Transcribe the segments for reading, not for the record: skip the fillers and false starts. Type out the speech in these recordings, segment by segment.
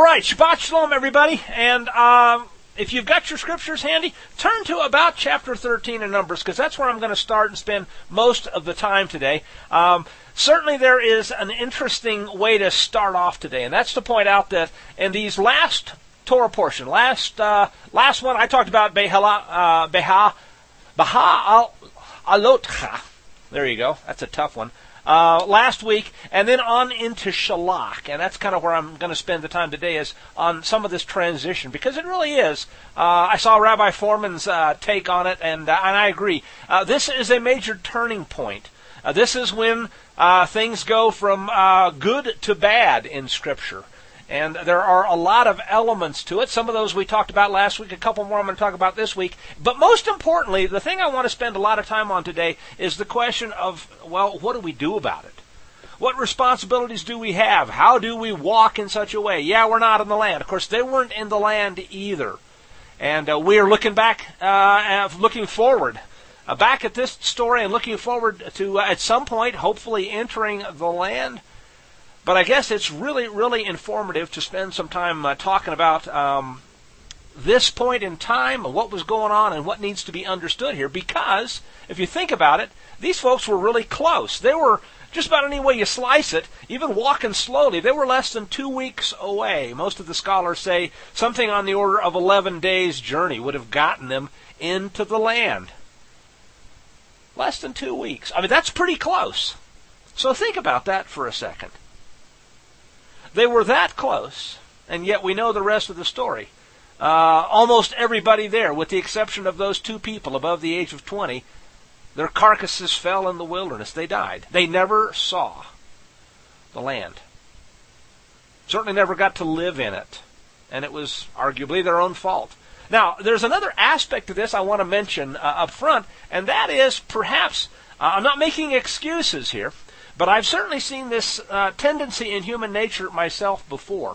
right, Shabbat Shalom, everybody. And if you've got your scriptures handy, turn to about chapter 13 in Numbers, because that's where I'm going to start and spend most of the time today. Certainly there is an interesting way to start off today, and that's to point out that in these last Torah portion, last one, I talked about Beha'alotcha. There you go. That's a tough one. Last week, and then on into Shalach, and that's kind of where I'm going to spend the time today, is on some of this transition, because it really is. I saw Rabbi Foreman's take on it, and I agree. This is a major turning point. This is when things go from good to bad in Scripture. And there are a lot of elements to it. Some of those we talked about last week, a couple more I'm going to talk about this week. But most importantly, the thing I want to spend a lot of time on today is the question of, well, what do we do about it? What responsibilities do we have? How do we walk in such a way? Yeah, we're not in the land. Of course, they weren't in the land either. And we are looking back, looking forward, back at this story and looking forward to, at some point, hopefully entering the land. But I guess it's really, really informative to spend some time talking about this point in time, what was going on, and what needs to be understood here. Because, if you think about it, these folks were really close. They were, just about any way you slice it, even walking slowly, they were less than 2 weeks away. Most of the scholars say something on the order of 11 days' journey would have gotten them into the land. Less than 2 weeks. I mean, that's pretty close. So think about that for a second. They were that close, and yet we know the rest of the story. Almost everybody there, with the exception of those 2 people above the age of 20, their carcasses fell in the wilderness. They died. They never saw the land. Certainly never got to live in it, and it was arguably their own fault. Now, there's another aspect to this I want to mention up front, and that is perhaps, I'm not making excuses here, but I've certainly seen this tendency in human nature myself before.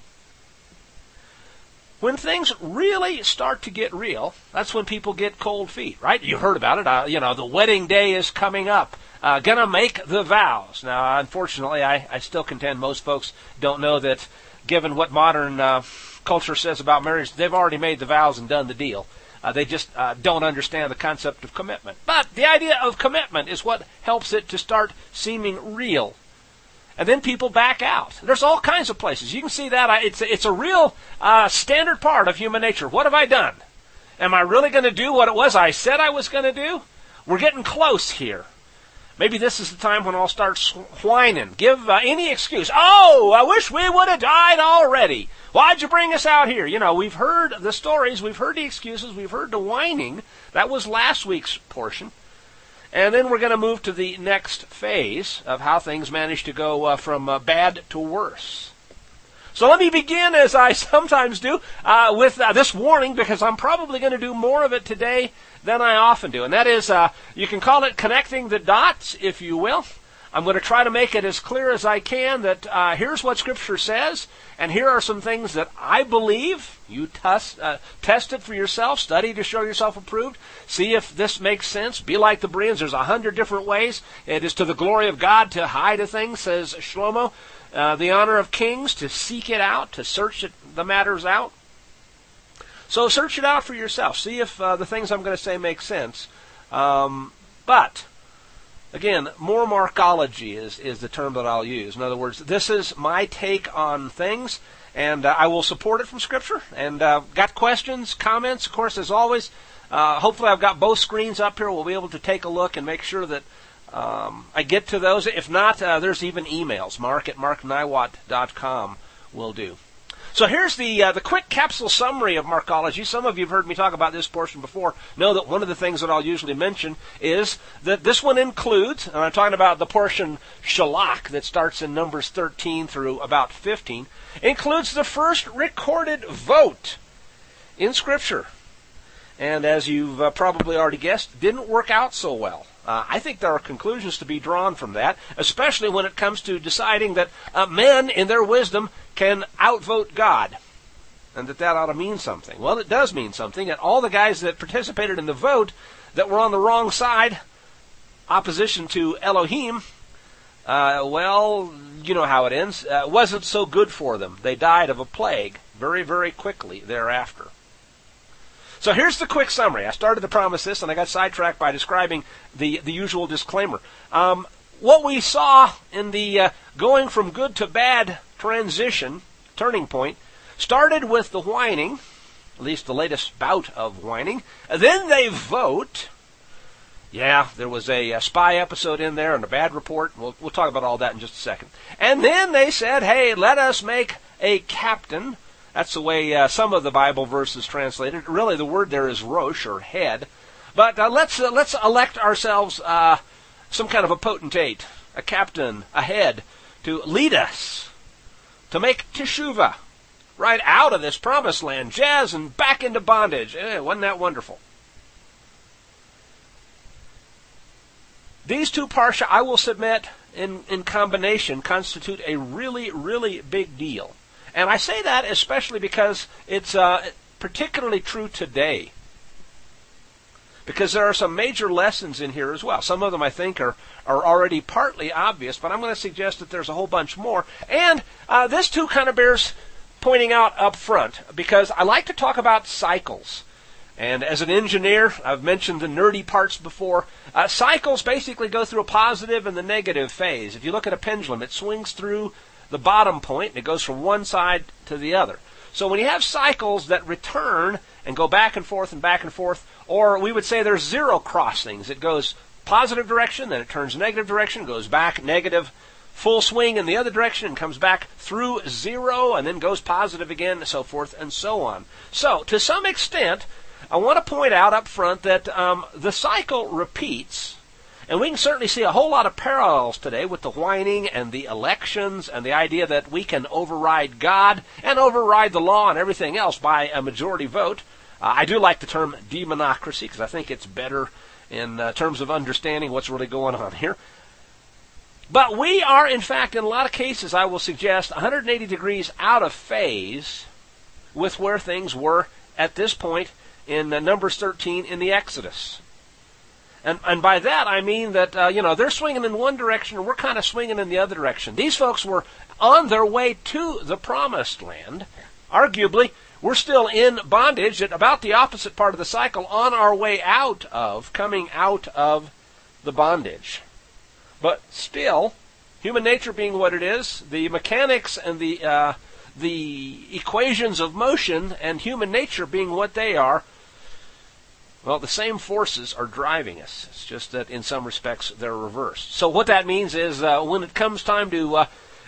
When things really start to get real, that's when people get cold feet, right? You heard about it. The wedding day is coming up. Gonna make the vows. Now, unfortunately, I still contend most folks don't know that, given what modern culture says about marriage, they've already made the vows and done the deal. They just don't understand the concept of commitment. But the idea of commitment is what helps it to start seeming real. And then people back out. There's all kinds of places. You can see that. It's a real standard part of human nature. What have I done? Am I really going to do what it was I said I was going to do? We're getting close here. Maybe this is the time when I'll start whining. Give any excuse. Oh, I wish we would have died already. Why'd you bring us out here? We've heard the stories, we've heard the excuses, we've heard the whining. That was last week's portion. And then we're going to move to the next phase of how things manage to go from bad to worse. So let me begin, as I sometimes do, with this warning, because I'm probably going to do more of it today than I often do. And that is, you can call it connecting the dots, if you will. I'm going to try to make it as clear as I can that here's what Scripture says, and here are some things that I believe. You test it for yourself, study to show yourself approved, see if this makes sense. Be like the Bereans. There's 100 different ways. It is to the glory of God to hide a thing, says Shlomo. The honor of kings to seek it out, to search the matters out. So search it out for yourself. See if the things I'm going to say make sense. But again, more markology is the term that I'll use. In other words, this is my take on things, and I will support it from Scripture. And got questions, comments, of course, as always. Hopefully I've got both screens up here. We'll be able to take a look and make sure that I get to those. If not, there's even emails. mark@markniwat.com will do. So here's the quick capsule summary of markology. Some of you have heard me talk about this portion before. Know that one of the things that I'll usually mention is that this one includes, and I'm talking about the portion Shalach that starts in Numbers 13 through about 15, includes the first recorded vote in Scripture. And as you've probably already guessed, didn't work out so well. I think there are conclusions to be drawn from that, especially when it comes to deciding that men, in their wisdom, can outvote God, and that ought to mean something. Well, it does mean something, and all the guys that participated in the vote that were on the wrong side, opposition to Elohim, Well, you know how it ends. It wasn't so good for them. They died of a plague very, very quickly thereafter. So here's the quick summary. I started to promise this, and I got sidetracked by describing the usual disclaimer. What we saw in the going from good to bad transition, turning point, started with the whining, at least the latest bout of whining. Then they vote. Yeah, there was a spy episode in there and a bad report. We'll talk about all that in just a second. And then they said, hey, let us make a captain. That's the way some of the Bible verses translated. Really, the word there is rosh, or head. But let's elect ourselves some kind of a potentate, a captain, a head, to lead us, to make teshuvah, right out of this promised land, jazz, and back into bondage. Wasn't that wonderful? These two parsha, I will submit, in combination, constitute a really, really big deal. And I say that especially because it's particularly true today. Because there are some major lessons in here as well. Some of them, I think, are already partly obvious, but I'm going to suggest that there's a whole bunch more. And this too kind of bears pointing out up front, because I like to talk about cycles. And as an engineer, I've mentioned the nerdy parts before. Cycles basically go through a positive and the negative phase. If you look at a pendulum, it swings through the bottom point, and it goes from one side to the other. So when you have cycles that return and go back and forth, or we would say there's zero crossings. It goes positive direction, then it turns negative direction, goes back negative, full swing in the other direction, and comes back through zero, and then goes positive again, and so forth and so on. So, to some extent, I want to point out up front that the cycle repeats. And we can certainly see a whole lot of parallels today with the whining and the elections and the idea that we can override God and override the law and everything else by a majority vote. I do like the term demonocracy because I think it's better in terms of understanding what's really going on here. But we are, in fact, in a lot of cases, I will suggest, 180 degrees out of phase with where things were at this point in Numbers 13 in the Exodus. And by that, I mean that, they're swinging in one direction and we're kind of swinging in the other direction. These folks were on their way to the promised land. Arguably, we're still in bondage at about the opposite part of the cycle, on our way coming out of the bondage. But still, human nature being what it is, the mechanics and the equations of motion and human nature being what they are, well, the same forces are driving us. It's just that in some respects they're reversed. So what that means is when it comes time to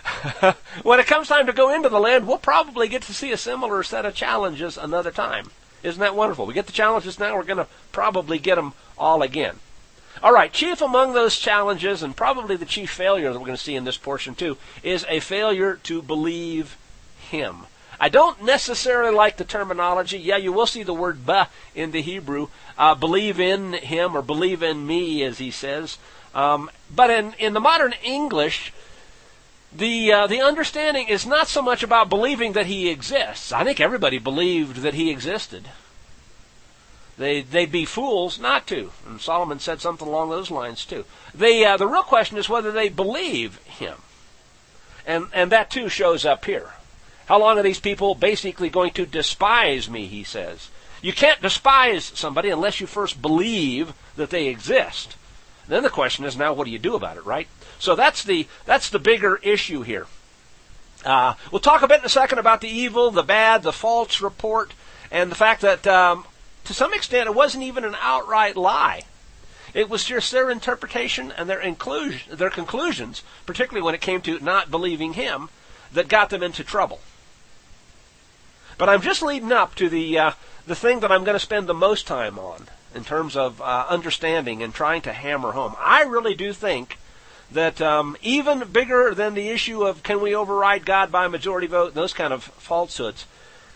go into the land, we'll probably get to see a similar set of challenges another time. Isn't that wonderful? We get the challenges now, we're going to probably get them all again. All right, chief among those challenges, and probably the chief failure that we're going to see in this portion too, is a failure to believe Him. I don't necessarily like the terminology. Yeah, you will see the word ba in the Hebrew. Believe in Him, or believe in me, as he says. But in the modern English, the understanding is not so much about believing that He exists. I think everybody believed that He existed. They'd be fools not to. And Solomon said something along those lines too. The real question is whether they believe Him. And that too shows up here. How long are these people basically going to despise me, he says. You can't despise somebody unless you first believe that they exist. Then the question is, now what do you do about it, right? So that's the bigger issue here. We'll talk a bit in a second about the evil, the bad, the false report, and the fact that to some extent it wasn't even an outright lie. It was just their interpretation and their conclusions, particularly when it came to not believing Him, that got them into trouble. But I'm just leading up to the thing that I'm going to spend the most time on in terms of understanding and trying to hammer home. I really do think that even bigger than the issue of can we override God by a majority vote and those kind of falsehoods,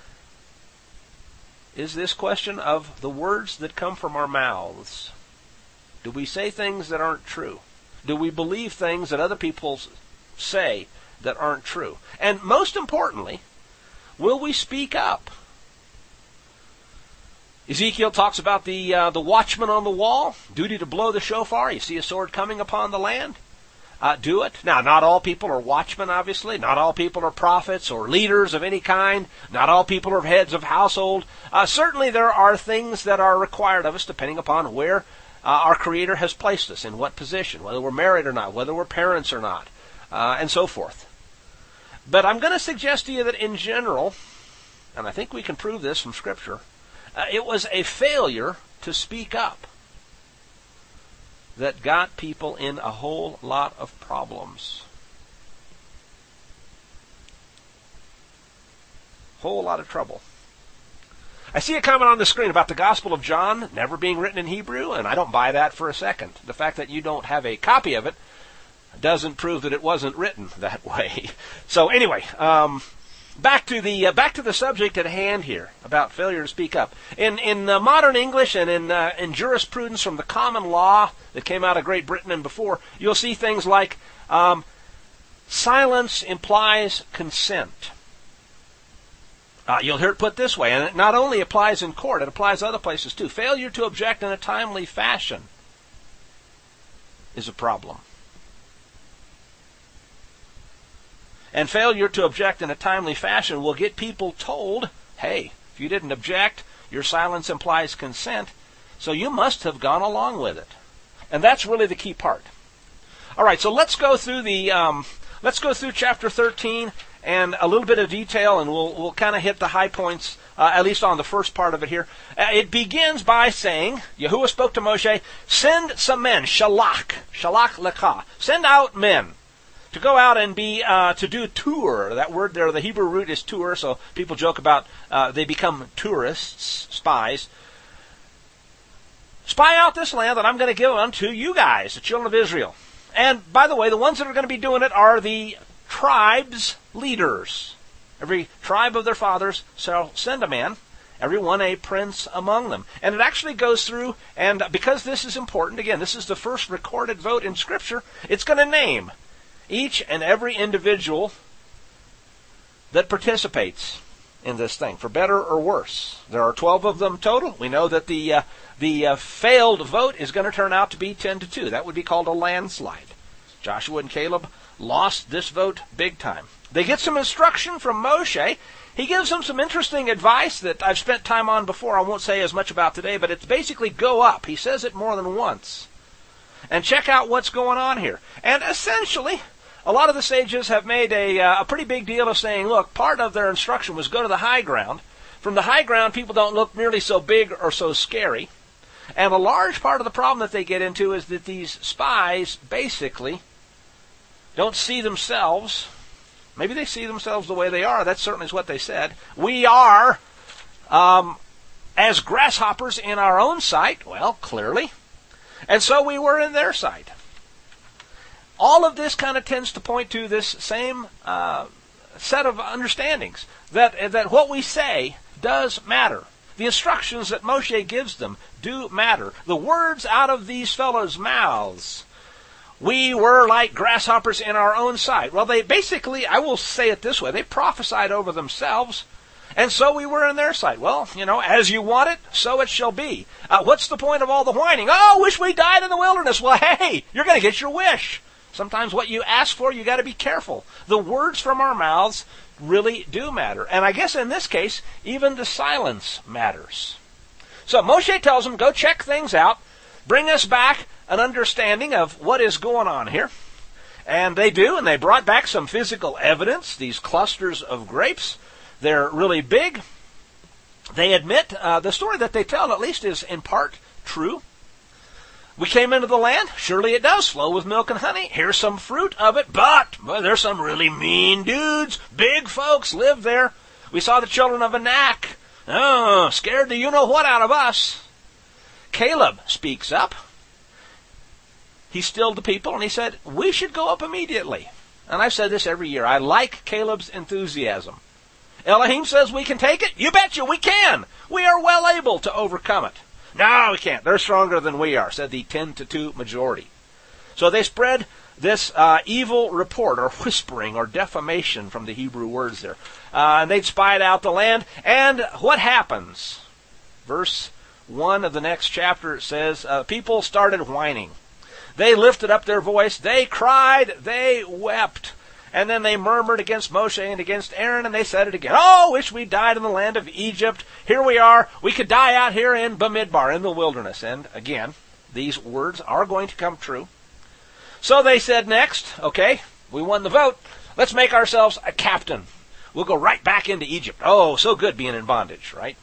is this question of the words that come from our mouths. Do we say things that aren't true? Do we believe things that other people say that aren't true? And most importantly, will we speak up? Ezekiel talks about the watchman on the wall, duty to blow the shofar. You see a sword coming upon the land. do it. Now, not all people are watchmen, obviously. Not all people are prophets or leaders of any kind. Not all people are heads of household. Certainly there are things that are required of us depending upon where our Creator has placed us, in what position, whether we're married or not, whether we're parents or not, and so forth. But I'm going to suggest to you that in general, and I think we can prove this from Scripture, it was a failure to speak up that got people in a whole lot of problems. Whole lot of trouble. I see a comment on the screen about the Gospel of John never being written in Hebrew, and I don't buy that for a second. The fact that you don't have a copy of it doesn't prove that it wasn't written that way. So anyway, back to the subject at hand here about failure to speak up. In modern English and in jurisprudence from the common law that came out of Great Britain and before, you'll see things like silence implies consent. You'll hear it put this way, and it not only applies in court, it applies other places too. Failure to object in a timely fashion is a problem. And failure to object in a timely fashion will get people told, hey, if you didn't object, your silence implies consent, so you must have gone along with it. And that's really the key part. All right, so let's go through chapter 13 and a little bit of detail, and we'll kind of hit the high points, at least on the first part of it here. It begins by saying, Yahuwah spoke to Moshe, send some men, shalach lecha, send out men to go out and to do tour. That word there, the Hebrew root is tour, so people joke about they become tourists, spies. Spy out this land that I'm going to give unto you guys, the children of Israel. And by the way, the ones that are going to be doing it are the tribes' leaders. Every tribe of their fathers shall send a man, every one a prince among them. And it actually goes through, and because this is important, again, this is the first recorded vote in Scripture, it's going to name each and every individual that participates in this thing, for better or worse. There are 12 of them total. We know that the failed vote is going to turn out to be 10-2. That would be called a landslide. Joshua and Caleb lost this vote big time. They get some instruction from Moshe. He gives them some interesting advice that I've spent time on before. I won't say as much about today, but it's basically go up. He says it more than once. And check out what's going on here. And essentially, a lot of the sages have made a pretty big deal of saying, look, part of their instruction was go to the high ground. From the high ground, people don't look nearly so big or so scary. And a large part of the problem that they get into is that these spies basically don't see themselves. Maybe they see themselves the way they are. That certainly is what they said. We are as grasshoppers in our own sight. Well, clearly. And so we were in their sight. All of this kind of tends to point to this same set of understandings, that what we say does matter. The instructions that Moshe gives them do matter. The words out of these fellows' mouths, we were like grasshoppers in our own sight. Well, they basically, I will say it this way, they prophesied over themselves, and so we were in their sight. Well, as you want it, so it shall be. What's the point of all the whining? Oh, wish we died in the wilderness. Well, hey, you're going to get your wish. Sometimes what you ask for, you got to be careful. The words from our mouths really do matter. And I guess in this case, even the silence matters. So Moshe tells them, go check things out. Bring us back an understanding of what is going on here. And they do, and they brought back some physical evidence, these clusters of grapes. They're really big. They admit the story that they tell at least is in part true. We came into the land. Surely it does flow with milk and honey. Here's some fruit of it, but there's some really mean dudes. Big folks live there. We saw the children of Anak. Oh, scared the you-know-what out of us. Caleb speaks up. He stilled the people, and he said, we should go up immediately. And I've said this every year. I like Caleb's enthusiasm. Elohim says we can take it. You betcha we can. We are well able to overcome it. No, we can't. They're stronger than we are, said the 10-2 majority. So they spread this evil report, or whispering, or defamation from the Hebrew words there. And they'd spied out the land. And what happens? Verse 1 of the next chapter says, people started whining. They lifted up their voice. They cried. They wept. And then they murmured against Moshe and against Aaron, and they said it again. Oh, wish we died in the land of Egypt. Here we are. We could die out here in Bamidbar, in the wilderness. And again, these words are going to come true. So they said next, okay, we won the vote. Let's make ourselves a captain. We'll go right back into Egypt. Oh, so good being in bondage, right?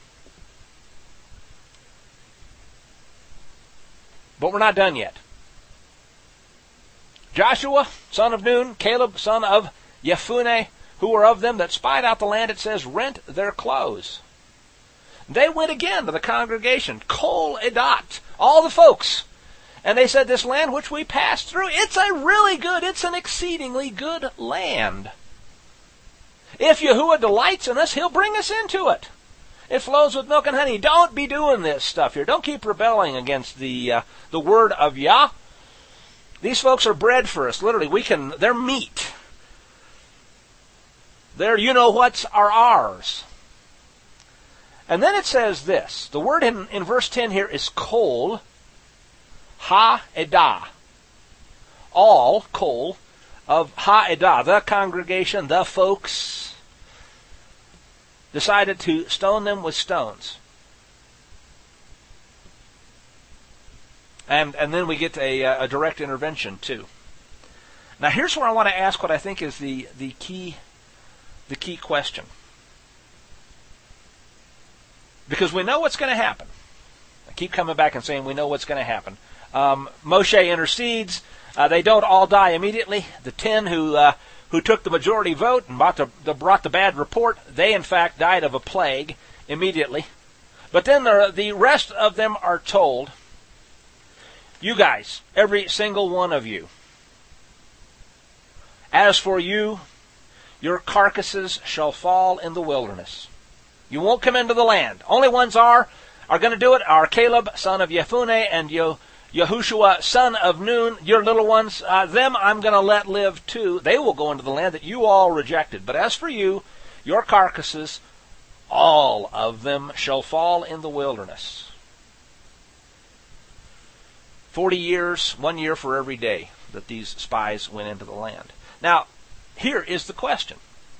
But we're not done yet. Joshua, son of Nun, Caleb, son of Jephunneh, who were of them that spied out the land, it says, rent their clothes. They went again to the congregation, Kol Edat, all the folks. And they said, this land which we passed through, it's an exceedingly good land. If Yahuwah delights in us, he'll bring us into it. It flows with milk and honey. Don't be doing this stuff here. Don't keep rebelling against the word of Yah. These folks are bread for us. Literally, they're meat. Their you-know-whats are ours. And then it says this. The word in verse 10 here is kol ha-edah. All, kol, of ha-edah, the congregation, the folks, decided to stone them with stones. And then we get a direct intervention, too. Now, here's where I want to ask what I think is the key question. Because we know what's going to happen. I keep coming back and saying we know what's going to happen. Moshe intercedes. They don't all die immediately. The 10 who took the majority vote and brought the bad report, they in fact died of a plague immediately. But then the rest of them are told, you guys, every single one of you, as for you, your carcasses shall fall in the wilderness. You won't come into the land. Only ones are going to do it are Caleb, son of Jephunneh, and Yahushua, son of Nun. Your little ones, them I'm going to let live too. They will go into the land that you all rejected. But as for you, your carcasses, all of them shall fall in the wilderness. 40 years, 1 year for every day that these spies went into the land. Now, here is the question.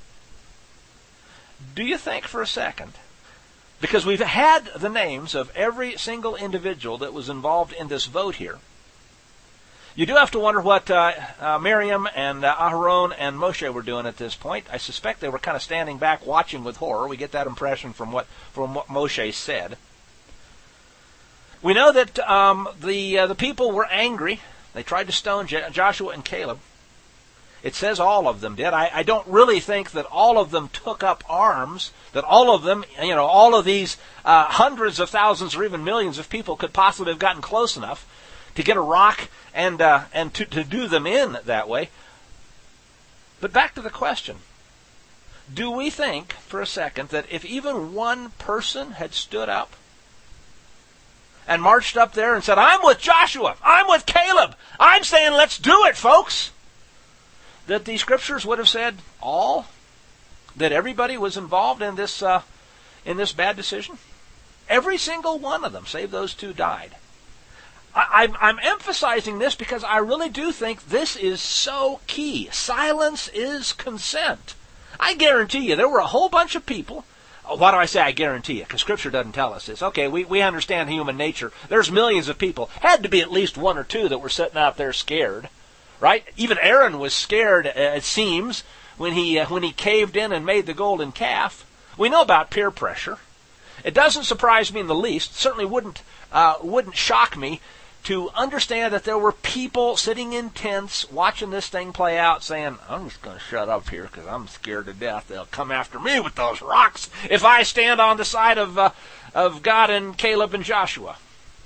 Do you think for a second, because we've had the names of every single individual that was involved in this vote here, you do have to wonder what Miriam and Aharon and Moshe were doing at this point. I suspect they were kind of standing back watching with horror. We get that impression from what Moshe said. We know that the people were angry. They tried to stone Joshua and Caleb. It says all of them did. I don't really think that all of them took up arms, that all of them, all of these hundreds of thousands or even millions of people could possibly have gotten close enough to get a rock and to do them in that way. But back to the question. Do we think for a second that if even one person had stood up and marched up there and said, I'm with Joshua, I'm with Caleb, I'm saying let's do it, folks, that the scriptures would have said all? That everybody was involved in this bad decision? Every single one of them, save those 2, died. I'm emphasizing this because I really do think this is so key. Silence is consent. I guarantee you there were a whole bunch of people. Why do I say I guarantee you? Because Scripture doesn't tell us this. Okay, we understand human nature. There's millions of people. Had to be at least 1 or 2 that were sitting out there scared, right? Even Aaron was scared, it seems, when he caved in and made the golden calf. We know about peer pressure. It doesn't surprise me in the least. Certainly wouldn't shock me to understand that there were people sitting in tents watching this thing play out saying, I'm just going to shut up here because I'm scared to death. They'll come after me with those rocks if I stand on the side of God and Caleb and Joshua.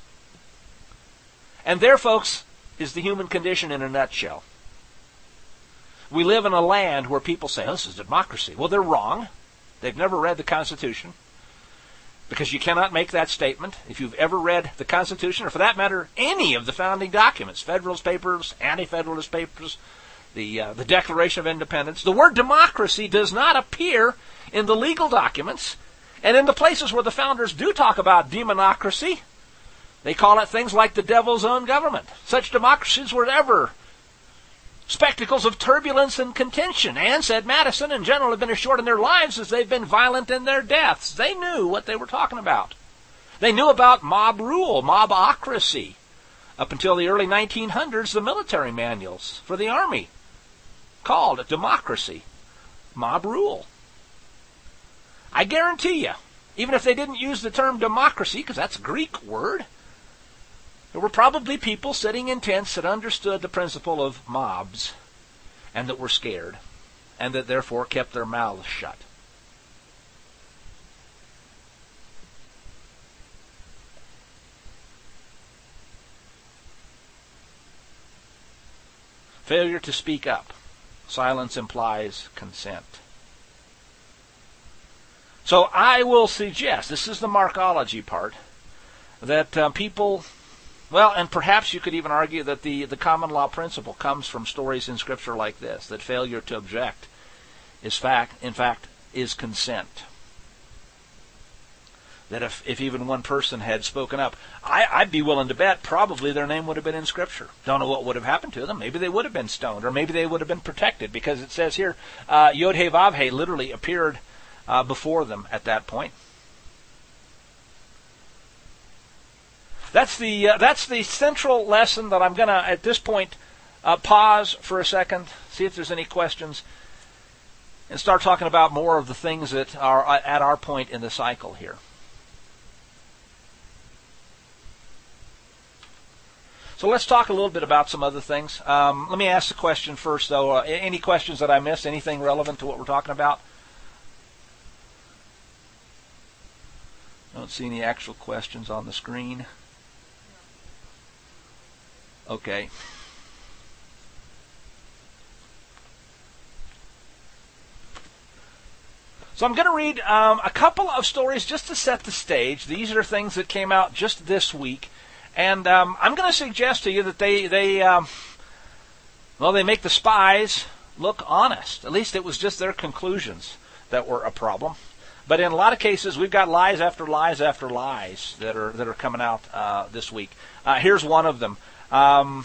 And there, folks, is the human condition in a nutshell. We live in a land where people say, this is democracy. Well, they're wrong. They've never read the Constitution. Because you cannot make that statement if you've ever read the Constitution, or for that matter, any of the founding documents, Federalist Papers, Anti-Federalist Papers, the Declaration of Independence. The word democracy does not appear in the legal documents, and in the places where the founders do talk about demonocracy, They call it things like the devil's own government. Such democracies were ever spectacles of turbulence and contention, and, said Madison, in general have been as short in their lives as they've been violent in their deaths. They knew what they were talking about. They knew about mob rule, mobocracy. Up until the early 1900s, the military manuals for the Army called democracy mob rule. I guarantee you, even if they didn't use the term democracy, because that's a Greek word, there were probably people sitting in tents that understood the principle of mobs and that were scared and that therefore kept their mouths shut. Failure to speak up. Silence implies consent. So I will suggest, this is the Markology part, that people, well, and perhaps you could even argue that the common law principle comes from stories in Scripture like this, that failure to object is in fact, is consent. That if even one person had spoken up, I'd be willing to bet probably their name would have been in Scripture. Don't know what would have happened to them. Maybe they would have been stoned, or maybe they would have been protected, because it says here, Yod-Heh-Vav-Heh literally appeared before them at that point. That's the central lesson that I'm going to, at this point, pause for a second, see if there's any questions, and start talking about more of the things that are at our point in the cycle here. So let's talk a little bit about some other things. Let me ask the question first, though. Any questions that I missed? Anything relevant to what we're talking about? I don't see any actual questions on the screen. Okay. So I'm going to read a couple of stories just to set the stage. These are things that came out just this week. And I'm going to suggest to you that they make the spies look honest. At least it was just their conclusions that were a problem. But in a lot of cases, we've got lies after lies after lies that are coming out this week. Here's one of them. And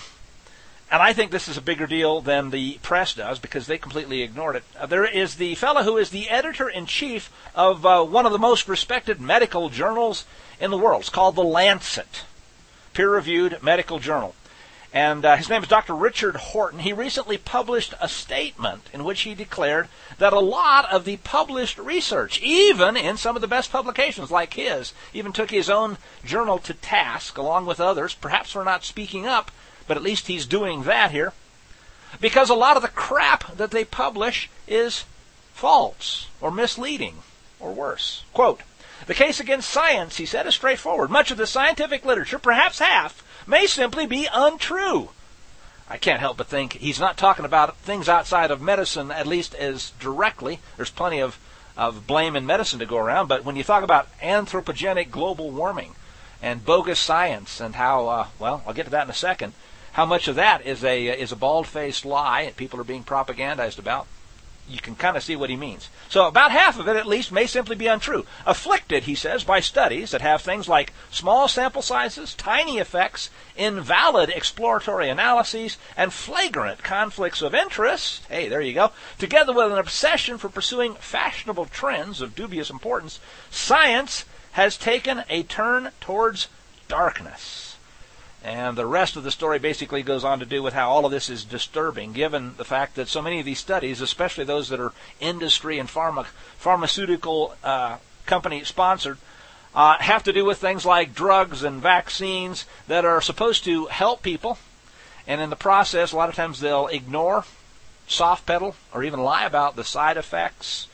I think this is a bigger deal than the press does, because they completely ignored it. There is the fellow who is the editor-in-chief of one of the most respected medical journals in the world. It's called The Lancet, peer-reviewed medical journal. And his name is Dr. Richard Horton. He recently published a statement in which he declared that a lot of the published research, even in some of the best publications like his, even took his own journal to task, along with others, perhaps for not speaking up, but at least he's doing that here, because a lot of the crap that they publish is false or misleading or worse. Quote, "The case against science," he said, "is straightforward. Much of the scientific literature, perhaps half, may simply be untrue." I can't help but think he's not talking about things outside of medicine, at least as directly. There's plenty of blame in medicine to go around, but when you talk about anthropogenic global warming and bogus science and how, well, I'll get to that in a second, how much of that is a bald-faced lie and people are being propagandized about, you can kind of see what he means. So about half of it, at least, may simply be untrue. Afflicted, he says, by studies that have things like small sample sizes, tiny effects, invalid exploratory analyses, and flagrant conflicts of interest, hey, there you go, together with an obsession for pursuing fashionable trends of dubious importance, science has taken a turn towards darkness. And the rest of the story basically goes on to do with how all of this is disturbing, given the fact that so many of these studies, especially those that are industry and pharmaceutical company sponsored, have to do with things like drugs and vaccines that are supposed to help people. And in the process, a lot of times they'll ignore, soft pedal, or even lie about the side effects.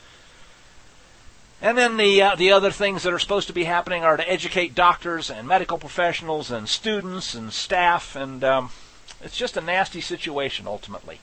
And then the other things that are supposed to be happening are to educate doctors and medical professionals and students and staff, and it's just a nasty situation ultimately.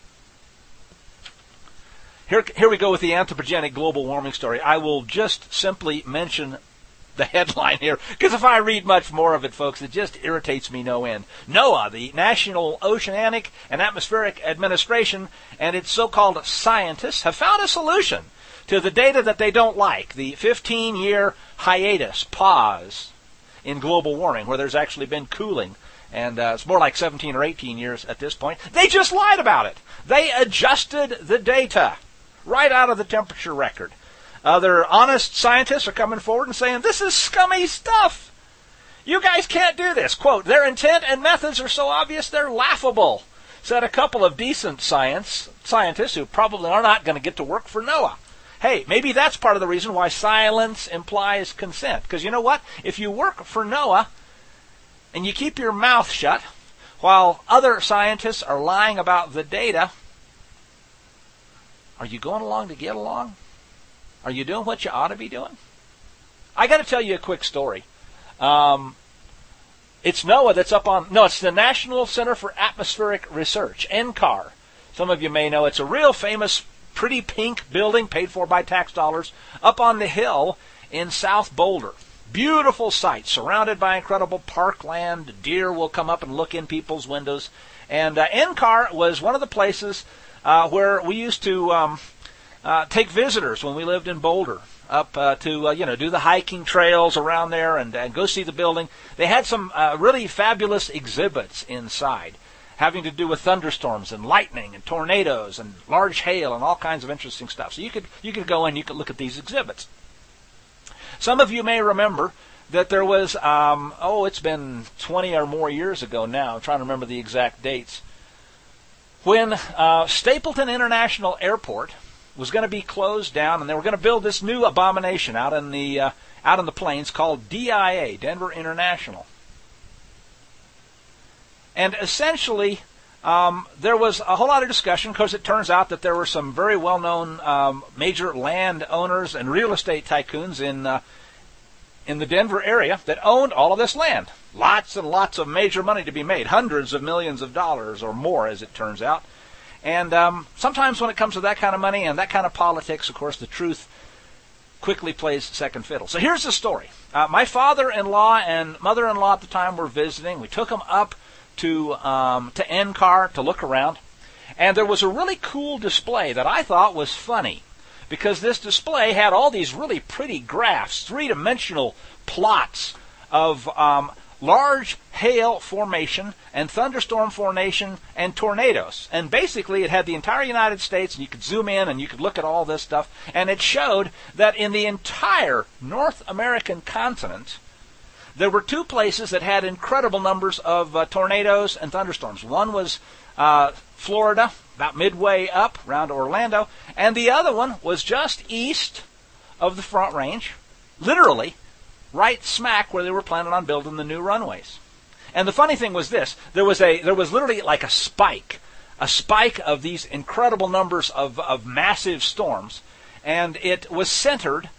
Here we go with the anthropogenic global warming story. I will just simply mention the headline here, because if I read much more of it, folks, it just irritates me no end. NOAA, the National Oceanic and Atmospheric Administration, and its so-called scientists have found a solution to the data that they don't like, the 15-year hiatus, pause, in global warming, where there's actually been cooling. And it's more like 17 or 18 years at this point. They just lied about it. They adjusted the data right out of the temperature record. Other honest scientists are coming forward and saying, this is scummy stuff. You guys can't do this. Quote, their intent and methods are so obvious they're laughable, said a couple of decent scientists who probably are not going to get to work for NOAA. Hey, maybe that's part of the reason why silence implies consent. Because you know what? If you work for NOAA and you keep your mouth shut while other scientists are lying about the data, are you going along to get along? Are you doing what you ought to be doing? I got to tell you a quick story. It's NOAA that's up on, no, it's the National Center for Atmospheric Research, NCAR. Some of you may know it's a real famous, pretty pink building paid for by tax dollars up on the hill in South Boulder. Beautiful site, surrounded by incredible parkland. Deer will come up and look in people's windows. And NCAR was one of the places where we used to take visitors when we lived in Boulder up to do the hiking trails around there and go see the building. They had some really fabulous exhibits inside, having to do with thunderstorms and lightning and tornadoes and large hail and all kinds of interesting stuff. So you could go in, you could look at these exhibits. Some of you may remember that there was, it's been 20 or more years ago now. I'm trying to remember the exact dates. When Stapleton International Airport was going to be closed down, and they were going to build this new abomination out in the plains called DIA, Denver International. And essentially, there was a whole lot of discussion because it turns out that there were some very well-known major land owners and real estate tycoons in the Denver area that owned all of this land. Lots and lots of major money to be made, hundreds of millions of dollars or more, as it turns out. And sometimes when it comes to that kind of money and that kind of politics, of course, the truth quickly plays second fiddle. So here's the story. My father-in-law and mother-in-law at the time were visiting. We took them up to NCAR to look around. And there was a really cool display that I thought was funny, because this display had all these really pretty graphs, three-dimensional plots of large hail formation and thunderstorm formation and tornadoes. And basically it had the entire United States, and you could zoom in and you could look at all this stuff, and it showed that in the entire North American continent, there were two places that had incredible numbers of tornadoes and thunderstorms. One was Florida, about midway up around Orlando, and the other one was just east of the Front Range, literally right smack where they were planning on building the new runways. And the funny thing was this: there was literally like a spike of these incredible numbers of massive storms, and it was centered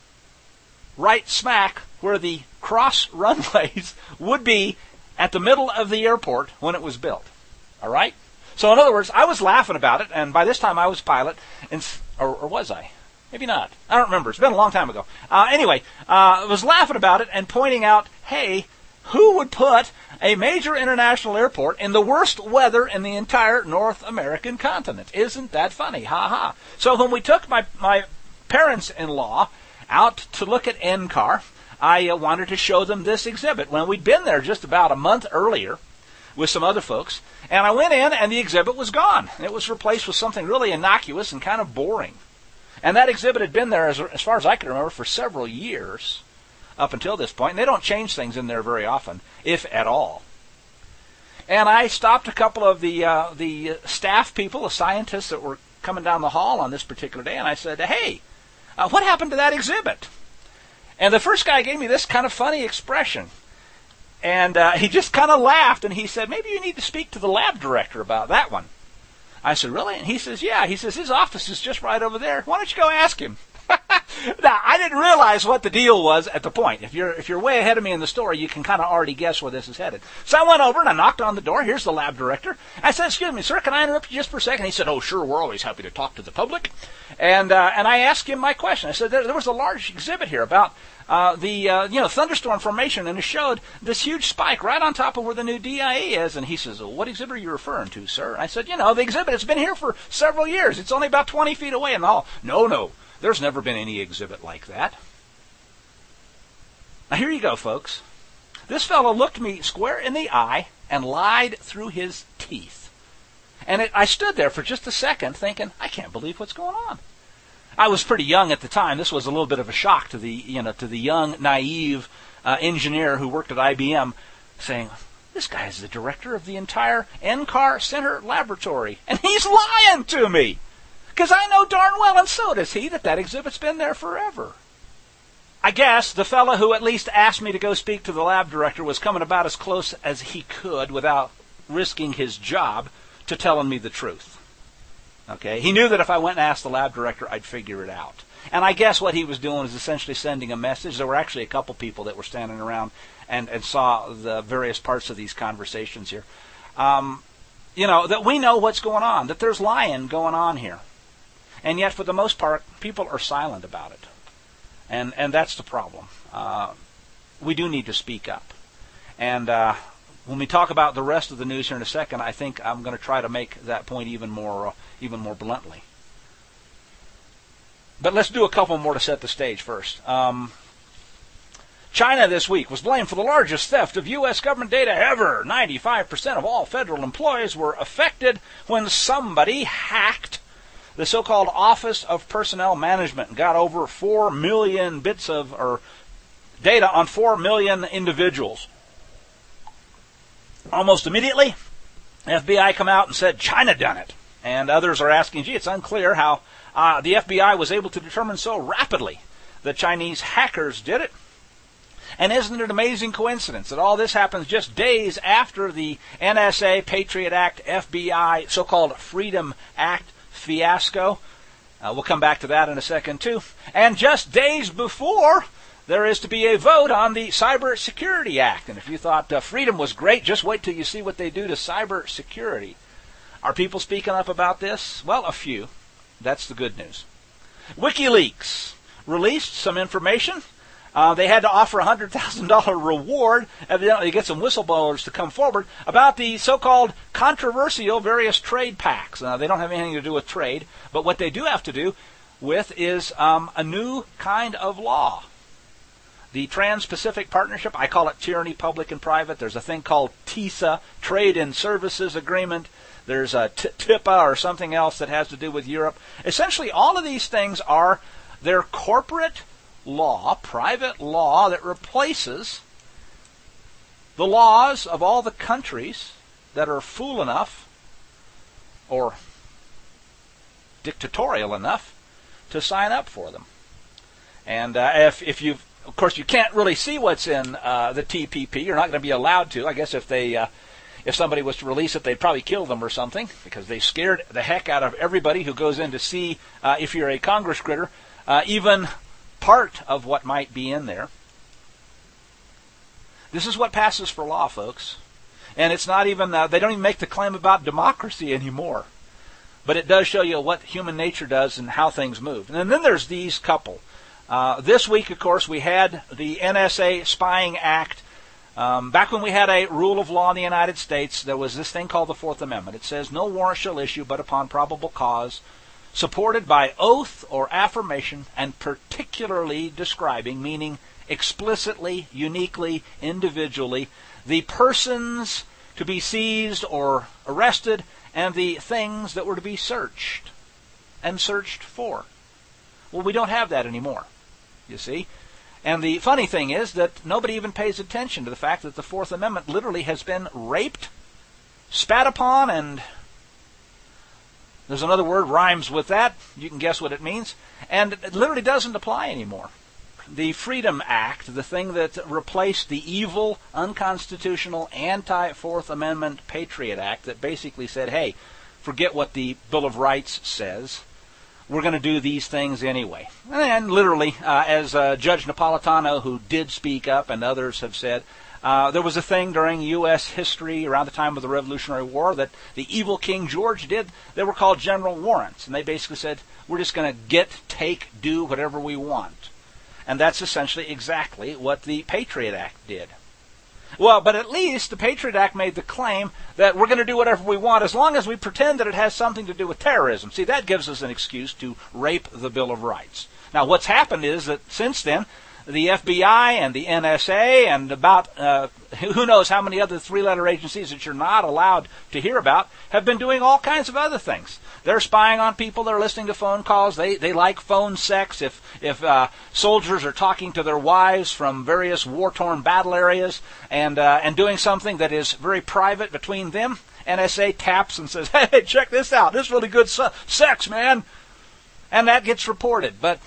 right smack where the cross runways would be at the middle of the airport when it was built. All right? So in other words, I was laughing about it, and by this time I was pilot, or was I? Maybe not. I don't remember. It's been a long time ago. Anyway, I was laughing about it and pointing out, hey, who would put a major international airport in the worst weather in the entire North American continent? Isn't that funny? Ha ha. So when we took my parents-in-law out to look at NCAR, I wanted to show them this exhibit when we'd been there just about a month earlier with some other folks. And I went in, and the exhibit was gone. It was replaced with something really innocuous and kind of boring. And that exhibit had been there, as far as I can remember, for several years up until this point. And they don't change things in there very often, if at all. And I stopped a couple of the staff people, the scientists that were coming down the hall on this particular day, and I said, hey, what happened to that exhibit? And the first guy gave me this kind of funny expression. And he just kind of laughed, and he said, maybe you need to speak to the lab director about that one. I said, really? And he says, yeah. He says, his office is just right over there. Why don't you go ask him? Now, I didn't realize what the deal was at the point. If you're way ahead of me in the story, you can kind of already guess where this is headed. So I went over and I knocked on the door. Here's the lab director. I said, excuse me, sir, can I interrupt you just for a second? He said, oh, sure, we're always happy to talk to the public. And I asked him my question. I said, there was a large exhibit here about the thunderstorm formation, and it showed this huge spike right on top of where the new DIA is. And he says, well, what exhibit are you referring to, sir? And I said, the exhibit has been here for several years. It's only about 20 feet away in the hall. No, there's never been any exhibit like that. Now here you go, folks. This fellow looked me square in the eye and lied through his teeth. And I stood there for just a second thinking, I can't believe what's going on. I was pretty young at the time. This was a little bit of a shock to the young, naive engineer who worked at IBM, saying, this guy is the director of the entire NCAR Center Laboratory, and he's lying to me. Because I know darn well, and so does he, that exhibit's been there forever. I guess the fellow who at least asked me to go speak to the lab director was coming about as close as he could without risking his job to telling me the truth. Okay, he knew that if I went and asked the lab director, I'd figure it out. And I guess what he was doing is essentially sending a message. There were actually a couple people that were standing around and saw the various parts of these conversations here. That we know what's going on, that there's lying going on here. And yet, for the most part, people are silent about it. And that's the problem. We do need to speak up. And when we talk about the rest of the news here in a second, I think I'm going to try to make that point even more bluntly. But let's do a couple more to set the stage first. China this week was blamed for the largest theft of U.S. government data ever. 95% of all federal employees were affected when somebody hacked the so-called Office of Personnel Management and got over 4 million bits or data on 4 million individuals. Almost immediately, the FBI come out and said China done it. And others are asking, gee, it's unclear how the FBI was able to determine so rapidly that Chinese hackers did it. And isn't it an amazing coincidence that all this happens just days after the NSA, Patriot Act, FBI, so-called Freedom Act fiasco? We'll come back to that in a second, too. And just days before, there is to be a vote on the Cyber Security Act. And if you thought freedom was great, just wait till you see what they do to cyber security. Are people speaking up about this? Well, a few. That's the good news. WikiLeaks released some information. They had to offer a $100,000 reward, evidently to get some whistleblowers to come forward, about the so-called controversial various trade pacts. They don't have anything to do with trade, but what they do have to do with is a new kind of law. The Trans-Pacific Partnership, I call it tyranny, public and private. There's a thing called TISA, Trade and Services Agreement. There's a TIPA or something else that has to do with Europe. Essentially, all of these things are their corporate law, private law, that replaces the laws of all the countries that are fool enough or dictatorial enough to sign up for them. And if you've, of course, you can't really see what's in the TPP. You're not going to be allowed to. I guess if somebody was to release it, they'd probably kill them or something, because they scared the heck out of everybody who goes in to see if you're a Congress critter, even part of what might be in there. This is what passes for law, folks. And it's not even, they don't even make the claim about democracy anymore. But it does show you what human nature does and how things move. And then there's these couple. This week, of course, we had the NSA Spying Act. Back when we had a rule of law in the United States, there was this thing called the Fourth Amendment. It says, no warrant shall issue but upon probable cause, supported by oath or affirmation, and particularly describing, meaning explicitly, uniquely, individually, the persons to be seized or arrested and the things that were to be searched and searched for. Well, we don't have that anymore, you see. And the funny thing is that nobody even pays attention to the fact that the Fourth Amendment literally has been raped, spat upon, and there's another word rhymes with that. You can guess what it means. And it literally doesn't apply anymore. The Freedom Act, the thing that replaced the evil, unconstitutional, anti-Fourth Amendment Patriot Act that basically said, hey, forget what the Bill of Rights says. We're going to do these things anyway. And literally, as Judge Napolitano, who did speak up, and others have said, there was a thing during U.S. history around the time of the Revolutionary War that the evil King George did. They were called general warrants. And they basically said, we're just going to get, take, do whatever we want. And that's essentially exactly what the Patriot Act did. Well, but at least the Patriot Act made the claim that we're going to do whatever we want as long as we pretend that it has something to do with terrorism. See, that gives us an excuse to rape the Bill of Rights. Now, what's happened is that since then, the FBI and the NSA and about who knows how many other three-letter agencies that you're not allowed to hear about have been doing all kinds of other things. They're spying on people. They're listening to phone calls. They like phone sex. If soldiers are talking to their wives from various war-torn battle areas and doing something that is very private between them, NSA taps and says, "Hey, check this out. This is really good sex, man." And that gets reported. But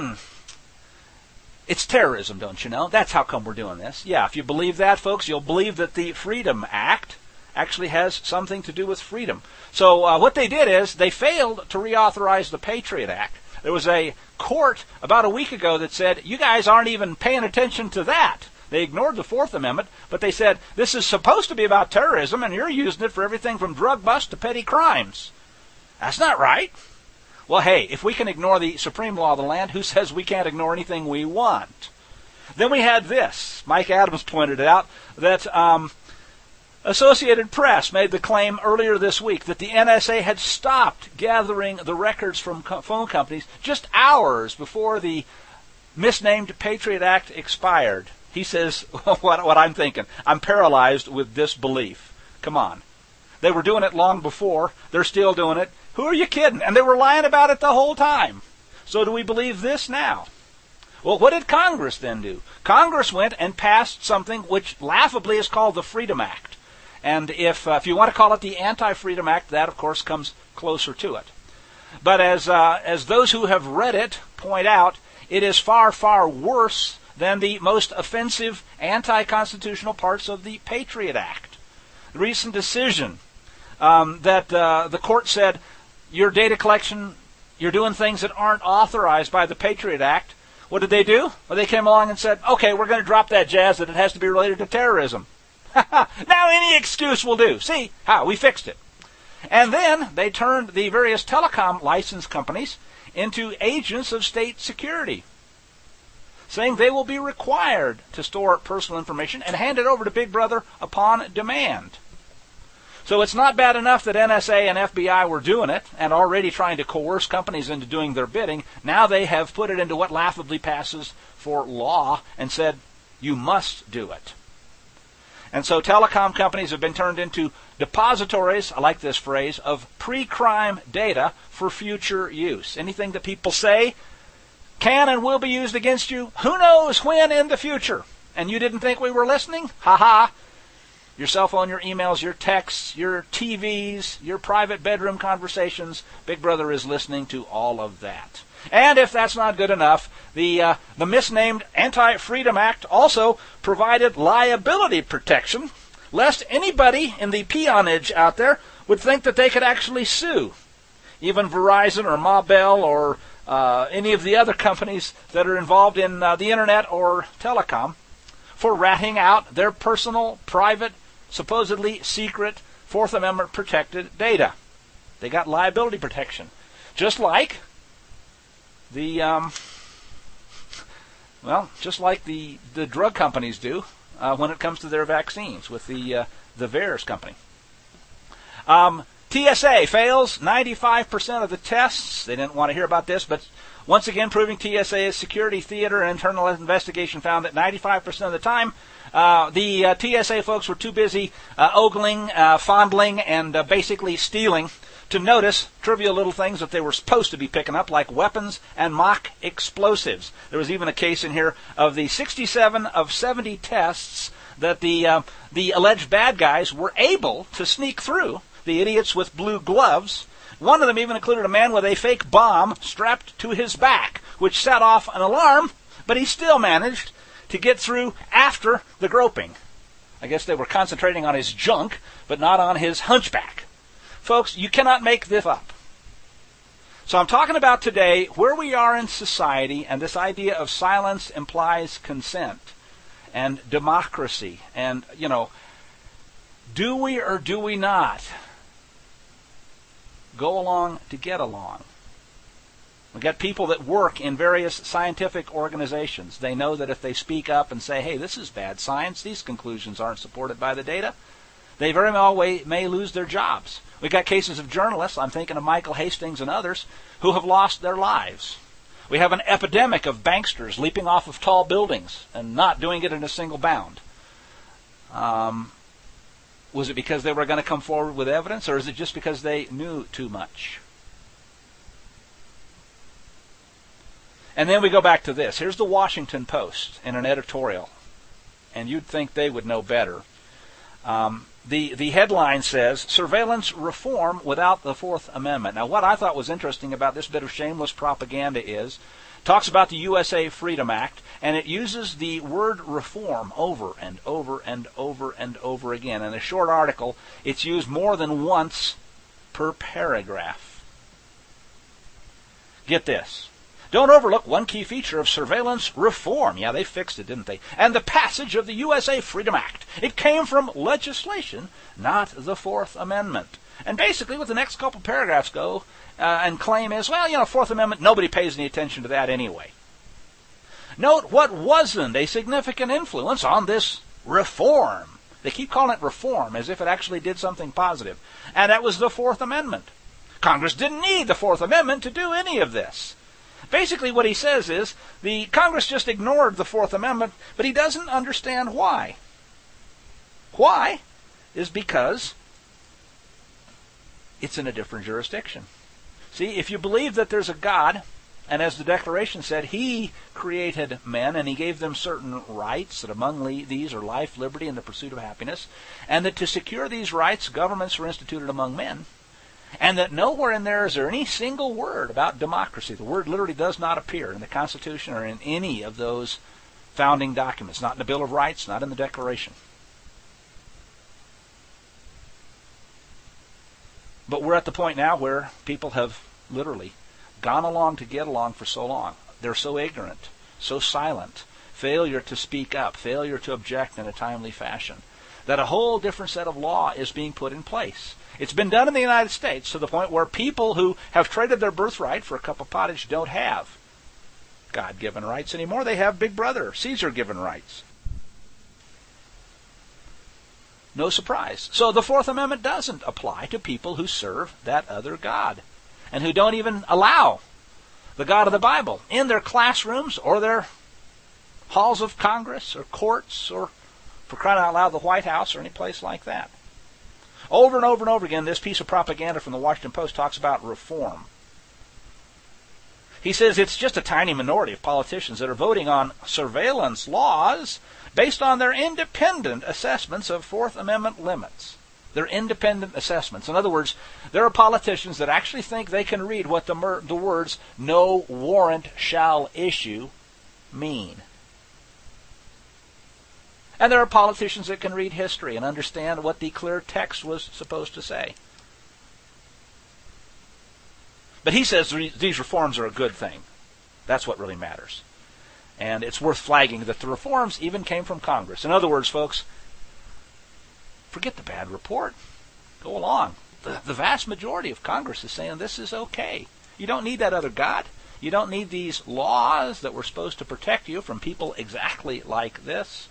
it's terrorism, don't you know? That's how come we're doing this. Yeah, if you believe that, folks, you'll believe that the Freedom Act actually has something to do with freedom. So what they did is they failed to reauthorize the Patriot Act. There was a court about a week ago that said, you guys aren't even paying attention to that. They ignored the Fourth Amendment, but they said, this is supposed to be about terrorism, and you're using it for everything from drug busts to petty crimes. That's not right. Well, hey, if we can ignore the supreme law of the land, who says we can't ignore anything we want? Then we had this. Mike Adams pointed it out, that Associated Press made the claim earlier this week that the NSA had stopped gathering the records from phone companies just hours before the misnamed Patriot Act expired. He says, what I'm thinking, I'm paralyzed with disbelief. Come on. They were doing it long before. They're still doing it. Who are you kidding? And they were lying about it the whole time. So do we believe this now? Well, what did Congress then do? Congress went and passed something which laughably is called the Freedom Act. And if you want to call it the Anti-Freedom Act, that, of course, comes closer to it. But as those who have read it point out, it is far, far worse than the most offensive anti-constitutional parts of the Patriot Act. The recent decision that the court said, your data collection, you're doing things that aren't authorized by the Patriot Act. What did they do? Well, they came along and said, okay, we're going to drop that jazz that it has to be related to terrorism. Now any excuse will do. See how we fixed it. And then they turned the various telecom license companies into agents of state security, saying they will be required to store personal information and hand it over to Big Brother upon demand. So it's not bad enough that NSA and FBI were doing it and already trying to coerce companies into doing their bidding. Now they have put it into what laughably passes for law and said, you must do it. And so telecom companies have been turned into depositories, I like this phrase, of pre-crime data for future use. Anything that people say can and will be used against you, who knows when in the future. And you didn't think we were listening? Ha-ha. Your cell phone, your emails, your texts, your TVs, your private bedroom conversations, Big Brother is listening to all of that. And if that's not good enough, the misnamed Anti-Freedom Act also provided liability protection, lest anybody in the peonage out there would think that they could actually sue. Even Verizon or Ma Bell or any of the other companies that are involved in the internet or telecom for ratting out their personal, private, supposedly secret, Fourth Amendment protected data. They got liability protection. Just like the drug companies do when it comes to their vaccines with the VAERS company. TSA fails 95% of the tests. They didn't want to hear about this, but once again, proving TSA's security theater and internal investigation found that 95% of the time, the TSA folks were too busy ogling, fondling, and basically stealing to notice trivial little things that they were supposed to be picking up, like weapons and mock explosives. There was even a case in here of the 67 of 70 tests that the alleged bad guys were able to sneak through, the idiots with blue gloves. One of them even included a man with a fake bomb strapped to his back, which set off an alarm, but he still managed to get through after the groping. I guess they were concentrating on his junk, but not on his hunchback. Folks, you cannot make this up. So I'm talking about today where we are in society, and this idea of silence implies consent and democracy. And, do we or do we not go along to get along? We've got people that work in various scientific organizations. They know that if they speak up and say, hey, this is bad science, these conclusions aren't supported by the data, they very well may lose their jobs. We've got cases of journalists, I'm thinking of Michael Hastings and others, who have lost their lives. We have an epidemic of banksters leaping off of tall buildings and not doing it in a single bound. Was it because they were going to come forward with evidence, or is it just because they knew too much? And then we go back to this. Here's the Washington Post in an editorial, and you'd think they would know better. The headline says, "Surveillance Reform Without the Fourth Amendment." Now, what I thought was interesting about this bit of shameless propaganda is, talks about the USA Freedom Act, and it uses the word reform over and over and over and over again. In a short article, it's used more than once per paragraph. Get this. Don't overlook one key feature of surveillance reform. Yeah, they fixed it, didn't they? And the passage of the USA Freedom Act. It came from legislation, not the Fourth Amendment. And basically what the next couple paragraphs go and claim is, well, Fourth Amendment, nobody pays any attention to that anyway. Note what wasn't a significant influence on this reform. They keep calling it reform as if it actually did something positive. And that was the Fourth Amendment. Congress didn't need the Fourth Amendment to do any of this. Basically what he says is, the Congress just ignored the Fourth Amendment, but he doesn't understand why. Why is because it's in a different jurisdiction. See, if you believe that there's a God, and as the Declaration said, He created men and He gave them certain rights, that among these are life, liberty, and the pursuit of happiness, and that to secure these rights, governments were instituted among men, and that nowhere in there is there any single word about democracy. The word literally does not appear in the Constitution or in any of those founding documents, not in the Bill of Rights, not in the Declaration. But we're at the point now where people have literally gone along to get along for so long. They're so ignorant, so silent, failure to speak up, failure to object in a timely fashion, that a whole different set of law is being put in place. It's been done in the United States to the point where people who have traded their birthright for a cup of pottage don't have God-given rights anymore. They have Big Brother, Caesar-given rights. No surprise. So the Fourth Amendment doesn't apply to people who serve that other God and who don't even allow the God of the Bible in their classrooms or their halls of Congress or courts or, for crying out loud, the White House or any place like that. Over and over and over again, this piece of propaganda from the Washington Post talks about reform. He says it's just a tiny minority of politicians that are voting on surveillance laws based on their independent assessments of Fourth Amendment limits. Their independent assessments. In other words, there are politicians that actually think they can read what the words "no warrant shall issue" mean. And there are politicians that can read history and understand what the clear text was supposed to say. But he says these reforms are a good thing. That's what really matters. And it's worth flagging that the reforms even came from Congress. In other words, folks, forget the bad report. Go along. The vast majority of Congress is saying this is okay. You don't need that other God. You don't need these laws that were supposed to protect you from people exactly like this.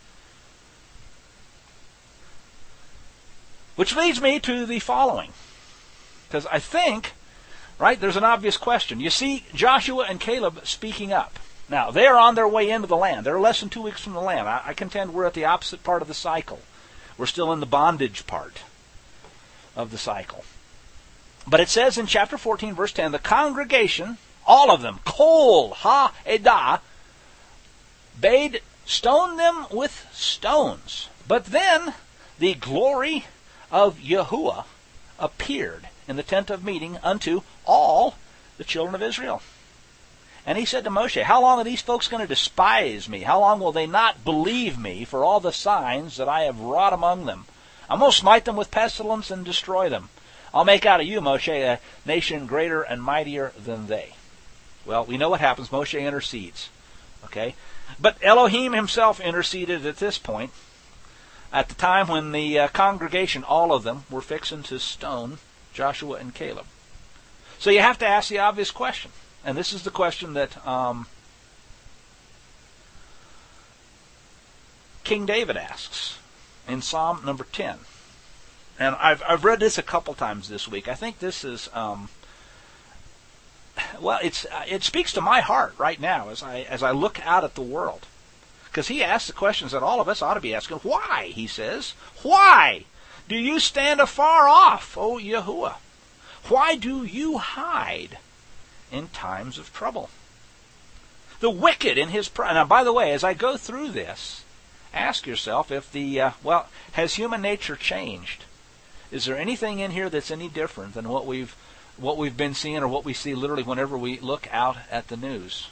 Which leads me to the following. Because I think, right, there's an obvious question. You see Joshua and Caleb speaking up. Now, they're on their way into the land. They're less than 2 weeks from the land. I contend we're at the opposite part of the cycle. We're still in the bondage part of the cycle. But it says in chapter 14, verse 10, the congregation, all of them, kol ha-edah, bade stone them with stones. But then the glory of Yahuwah appeared in the tent of meeting unto all the children of Israel. And he said to Moshe, how long are these folks going to despise me? How long will they not believe me for all the signs that I have wrought among them? I'm going to smite them with pestilence and destroy them. I'll make out of you, Moshe, a nation greater and mightier than they. Well, we know what happens. Moshe intercedes. Okay? But Elohim himself interceded at this point, at the time when the congregation, all of them, were fixing to stone Joshua and Caleb. So you have to ask the obvious question. And this is the question that King David asks in Psalm number 10. And I've read this a couple times this week. I think this is well, it speaks to my heart right now as I look out at the world. Because he asks the questions that all of us ought to be asking. Why, he says, why do you stand afar off, O Yahuwah? Why do you hide in times of trouble? The wicked in his pride. Now, by the way, as I go through this, ask yourself if has human nature changed? Is there anything in here that's any different than what we've been seeing or what we see literally whenever we look out at the news?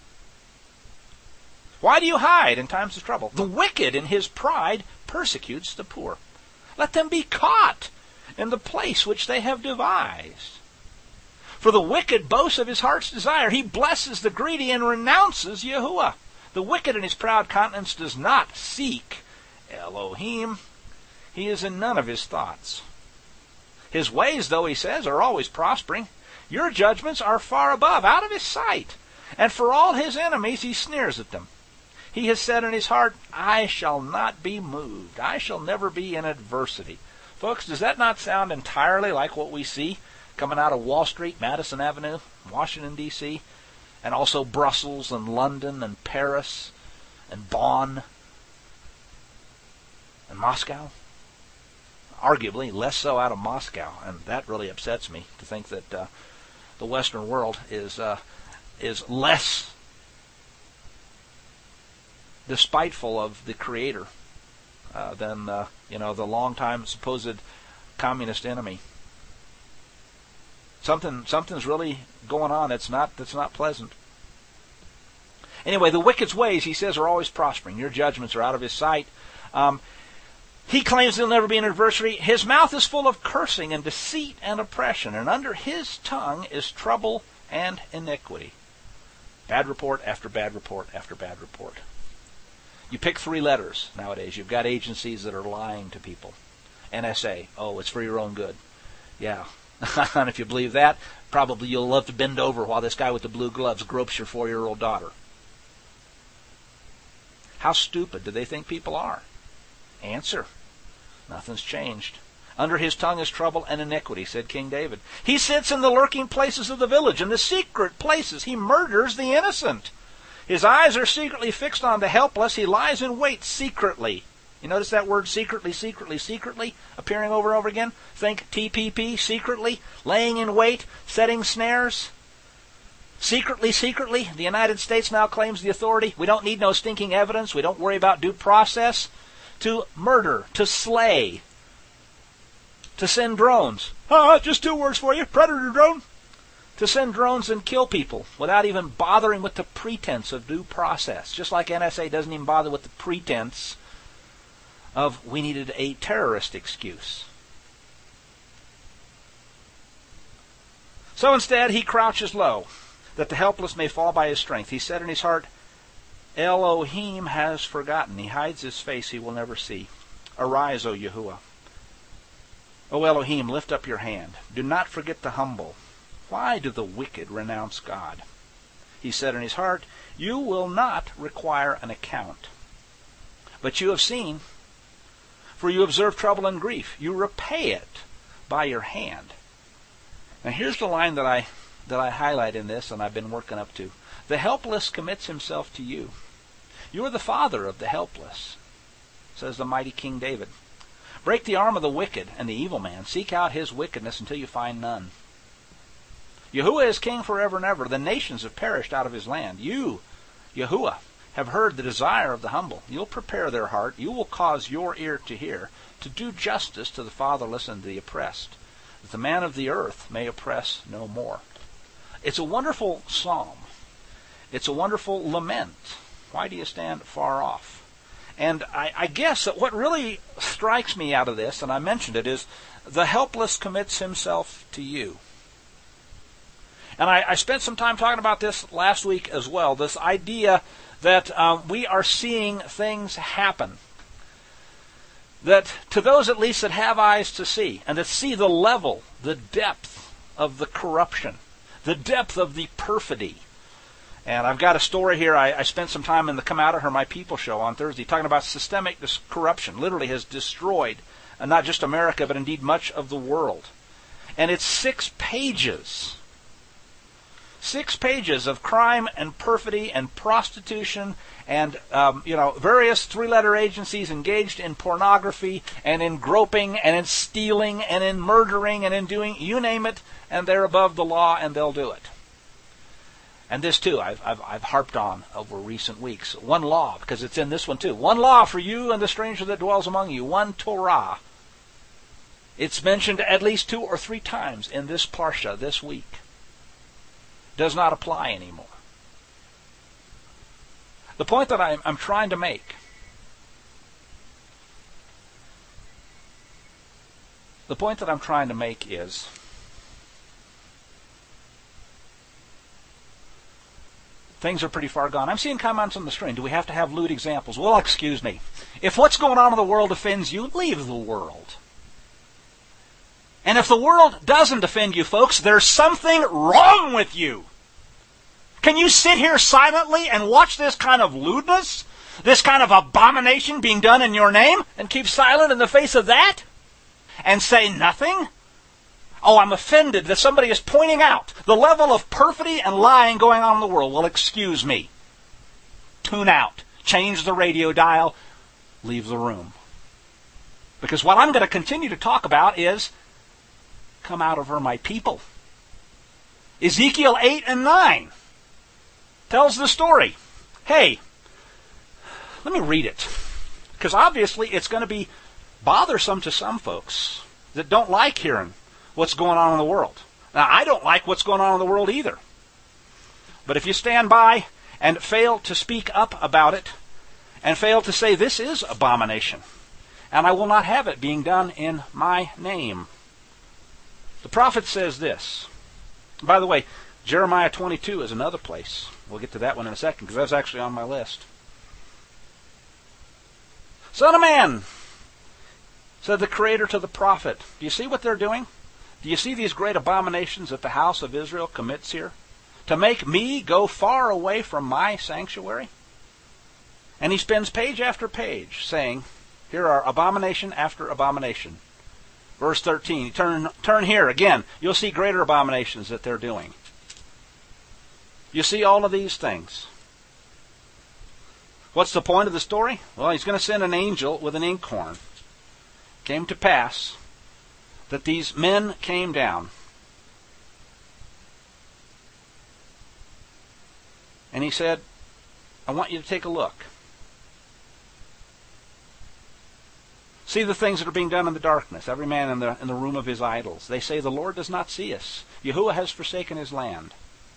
Why do you hide in times of trouble? The wicked in his pride persecutes the poor. Let them be caught in the place which they have devised. For the wicked boasts of his heart's desire. He blesses the greedy and renounces Yahuwah. The wicked in his proud countenance does not seek Elohim. He is in none of his thoughts. His ways, though, he says, are always prospering. Your judgments are far above, out of his sight. And for all his enemies he sneers at them. He has said in his heart, I shall not be moved. I shall never be in adversity. Folks, does that not sound entirely like what we see coming out of Wall Street, Madison Avenue, Washington, D.C., and also Brussels and London and Paris and Bonn and Moscow? Arguably less so out of Moscow, and that really upsets me to think that the Western world is less despiteful of the Creator than the longtime supposed communist enemy. Something's really going on that's not pleasant. Anyway, the wicked's ways, he says, are always prospering. Your judgments are out of his sight. He claims there'll never be an adversary. His mouth is full of cursing and deceit and oppression, and under his tongue is trouble and iniquity. Bad report after bad report after bad report. You pick 3 letters nowadays. You've got agencies that are lying to people. NSA, oh, it's for your own good. Yeah. And if you believe that, probably you'll love to bend over while this guy with the blue gloves gropes your 4-year-old daughter. How stupid do they think people are? Answer. Nothing's changed. Under his tongue is trouble and iniquity, said King David. He sits in the lurking places of the village, in the secret places. He murders the innocent. His eyes are secretly fixed on the helpless. He lies in wait secretly. You notice that word secretly, secretly, secretly appearing over and over again? Think TPP, secretly, laying in wait, setting snares. Secretly, secretly, the United States now claims the authority. We don't need no stinking evidence. We don't worry about due process. To murder, to slay, to send drones. Just 2 words for you, predator drone. To send drones and kill people without even bothering with the pretense of due process. Just like NSA doesn't even bother with the pretense of we needed a terrorist excuse. So instead, he crouches low, that the helpless may fall by his strength. He said in his heart, Elohim has forgotten. He hides his face he will never see. Arise, O Yahuwah. O Elohim, lift up your hand. Do not forget the humble. Why do the wicked renounce God? He said in his heart, you will not require an account. But you have seen, for you observe trouble and grief. You repay it by your hand. Now here's the line that I highlight in this, and I've been working up to. The helpless commits himself to you. You are the father of the helpless, says the mighty King David. Break the arm of the wicked and the evil man. Seek out his wickedness until you find none. Yahuwah is king forever and ever. The nations have perished out of his land. You, Yahuwah, have heard the desire of the humble. You'll prepare their heart. You will cause your ear to hear, to do justice to the fatherless and the oppressed, that the man of the earth may oppress no more. It's a wonderful psalm. It's a wonderful lament. Why do you stand far off? And I guess that what really strikes me out of this, and I mentioned it, is the helpless commits himself to you. And I spent some time talking about this last week as well, this idea that we are seeing things happen. That to those at least that have eyes to see, and that see the level, the depth of the corruption, the depth of the perfidy. And I've got a story here. I spent some time in the Come Out of Her, My People show on Thursday talking about systemic corruption. Literally has destroyed not just America, but indeed much of the world. And it's 6 pages. 6 pages of crime and perfidy and prostitution and various 3-letter agencies engaged in pornography and in groping and in stealing and in murdering and in doing, you name it, and they're above the law and they'll do it. And this too, I've harped on over recent weeks. One law, because it's in this one too. One law for you and the stranger that dwells among you. One Torah. It's mentioned at least 2 or 3 times in this parsha this week. Does not apply anymore. The point that I'm trying to make, is things are pretty far gone. I'm seeing comments on the screen. Do we have to have lewd examples? Well, excuse me. If what's going on in the world offends you, leave the world. And if the world doesn't offend you, folks, there's something wrong with you. Can you sit here silently and watch this kind of lewdness, this kind of abomination being done in your name, and keep silent in the face of that? And say nothing? Oh, I'm offended that somebody is pointing out the level of perfidy and lying going on in the world. Well, excuse me. Tune out. Change the radio dial. Leave the room. Because what I'm going to continue to talk about is, come out of her, my people. Ezekiel 8 and 9 tells the story. Hey, let me read it. Because obviously it's going to be bothersome to some folks that don't like hearing what's going on in the world. Now, I don't like what's going on in the world either. But if you stand by and fail to speak up about it, and fail to say this is abomination, and I will not have it being done in my name. The prophet says this. By the way, Jeremiah 22 is another place. We'll get to that one in a second, because that's actually on my list. Son of man, said the Creator to the prophet, do you see what they're doing? Do you see these great abominations that the house of Israel commits here? To make me go far away from my sanctuary? And he spends page after page saying, here are abomination after abomination. Verse 13, turn here again. You'll see greater abominations that they're doing. You see all of these things. What's the point of the story? Well, he's going to send an angel with an inkhorn. It came to pass that these men came down. And he said, I want you to take a look. See the things that are being done in the darkness, every man in the room of his idols. They say, the Lord does not see us. Yahuwah has forsaken his land.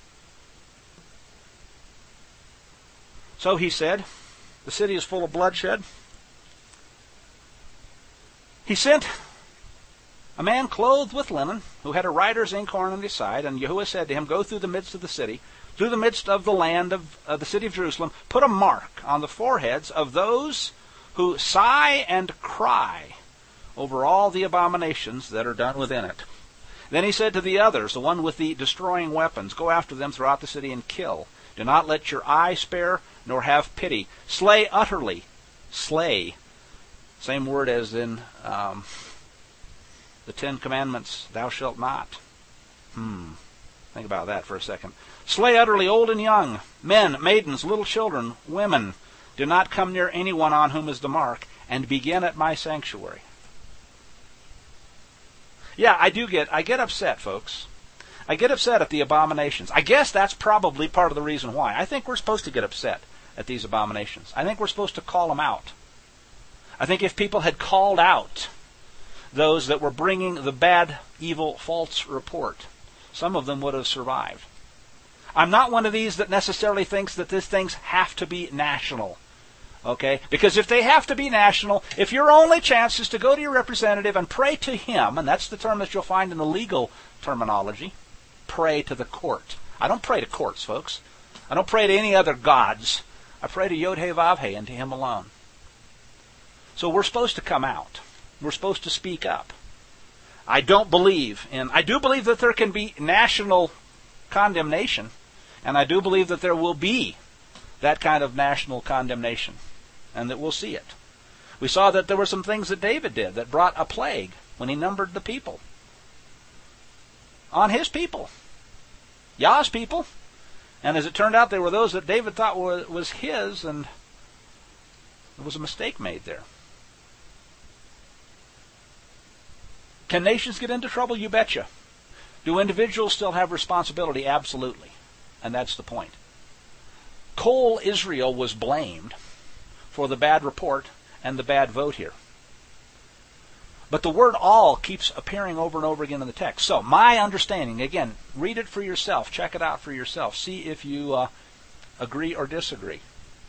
So he said, the city is full of bloodshed. He sent a man clothed with linen, who had a writer's inkhorn on his side, and Yahuwah said to him, go through the midst of the city, through the midst of the land of the city of Jerusalem, put a mark on the foreheads of those who sigh and cry over all the abominations that are done within it. Then he said to the others, the one with the destroying weapons, go after them throughout the city and kill. Do not let your eye spare, nor have pity. Slay utterly. Slay. Same word as in the 10 Commandments, thou shalt not. Think about that for a second. Slay utterly old and young, men, maidens, little children, women. Do not come near anyone on whom is the mark, and begin at my sanctuary. Yeah, I get upset, folks. I get upset at the abominations. I guess that's probably part of the reason why. I think we're supposed to get upset at these abominations. I think we're supposed to call them out. I think if people had called out those that were bringing the bad, evil, false report, some of them would have survived. I'm not one of these that necessarily thinks that these things have to be national. Okay? Because if they have to be national, if your only chance is to go to your representative and pray to him, and that's the term that you'll find in the legal terminology, pray to the court. I don't pray to courts, folks. I don't pray to any other gods. I pray to Yod-Heh-Vav-Heh and to him alone. So we're supposed to come out. We're supposed to speak up. I do believe that there can be national condemnation, and I do believe that there will be that kind of national condemnation, and that we'll see it. We saw that there were some things that David did that brought a plague when he numbered the people. On his people. Yah's people. And as it turned out, they were those that David thought was his, and there was a mistake made there. Can nations get into trouble? You betcha. Do individuals still have responsibility? Absolutely. And that's the point. Kol Israel was blamed for the bad report and the bad vote here. But the word all keeps appearing over and over again in the text. So my understanding, again, read it for yourself, check it out for yourself, see if you agree or disagree.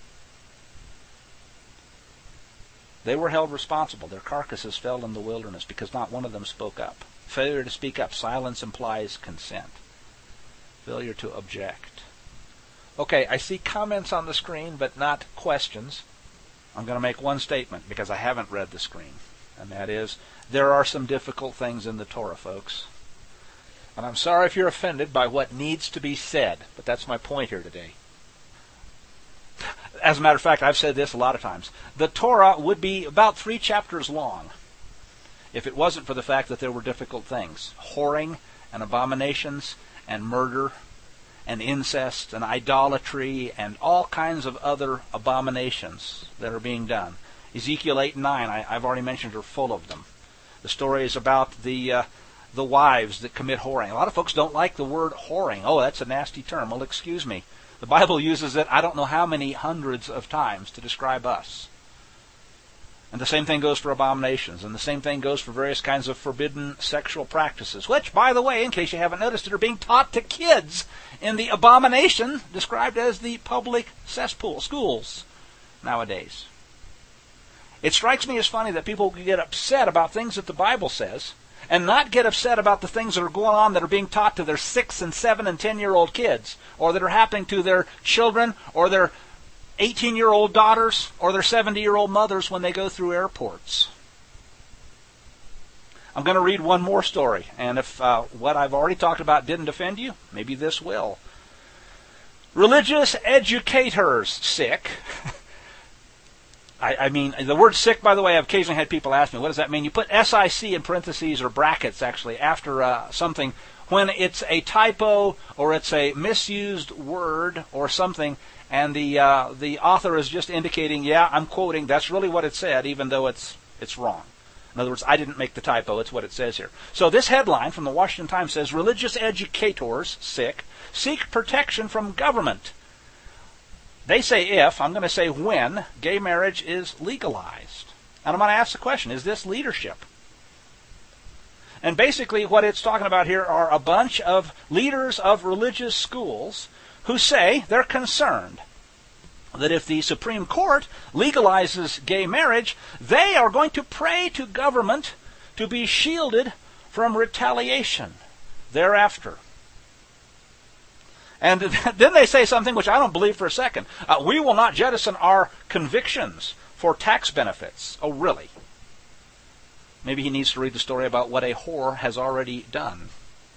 They were held responsible. Their carcasses fell in the wilderness because not one of them spoke up. Failure to speak up. Silence implies consent. Failure to object. Okay, I see comments on the screen, but not questions. I'm going to make one statement because I haven't read the screen. And that is, there are some difficult things in the Torah, folks. And I'm sorry if you're offended by what needs to be said, but that's my point here today. As a matter of fact, I've said this a lot of times. The Torah would be about 3 chapters long if it wasn't for the fact that there were difficult things. Whoring and abominations and murder and incest and idolatry and all kinds of other abominations that are being done. Ezekiel 8 and 9, I've already mentioned, are full of them. The story is about the wives that commit whoring. A lot of folks don't like the word whoring. Oh, that's a nasty term. Well, excuse me. The Bible uses it I don't know how many hundreds of times to describe us. And the same thing goes for abominations, and the same thing goes for various kinds of forbidden sexual practices, which, by the way, in case you haven't noticed, are being taught to kids in the abomination described as the public cesspool schools nowadays. It strikes me as funny that people can get upset about things that the Bible says and not get upset about the things that are going on that are being taught to their 6 and 7 and 10-year-old kids, or that are happening to their children or their 18-year-old daughters or their 70-year-old mothers when they go through airports. I'm going to read one more story, and if what I've already talked about didn't offend you, maybe this will. Religious educators sick. I mean, the word sick, by the way, I've occasionally had people ask me, what does that mean? You put SIC in parentheses or brackets, actually, after something when it's a typo or it's a misused word or something, and the author is just indicating, yeah, I'm quoting, that's really what it said, even though it's wrong. In other words, I didn't make the typo, it's what it says here. So this headline from the Washington Times says, religious educators, sick, seek protection from government. They say if, I'm going to say when, gay marriage is legalized. And I'm going to ask the question, is this leadership? And basically what it's talking about here are a bunch of leaders of religious schools who say they're concerned that if the Supreme Court legalizes gay marriage, they are going to pray to government to be shielded from retaliation thereafter. And then they say something which I don't believe for a second. We will not jettison our convictions for tax benefits. Oh, really? Maybe he needs to read the story about what a whore has already done.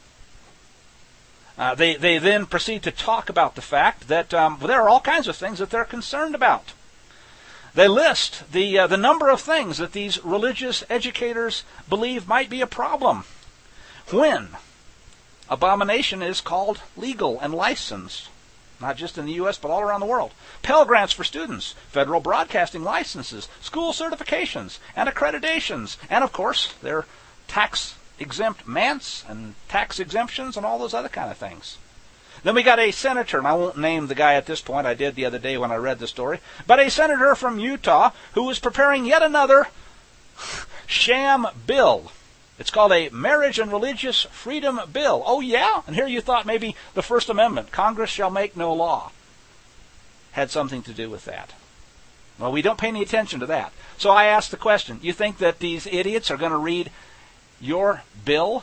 They then proceed to talk about the fact that there are all kinds of things that they're concerned about. They list the number of things that these religious educators believe might be a problem. When abomination is called legal and licensed, not just in the U.S., but all around the world. Pell Grants for students, federal broadcasting licenses, school certifications, and accreditations, and, of course, their tax-exempt manse and tax exemptions and all those other kind of things. Then we got a senator, and I won't name the guy at this point, I did the other day when I read the story, but a senator from Utah who was preparing yet another sham bill. It's called a Marriage and Religious Freedom Bill. Oh, yeah? And here you thought maybe the First Amendment, Congress shall make no law, had something to do with that. Well, we don't pay any attention to that. So I asked the question, you think that these idiots are going to read your bill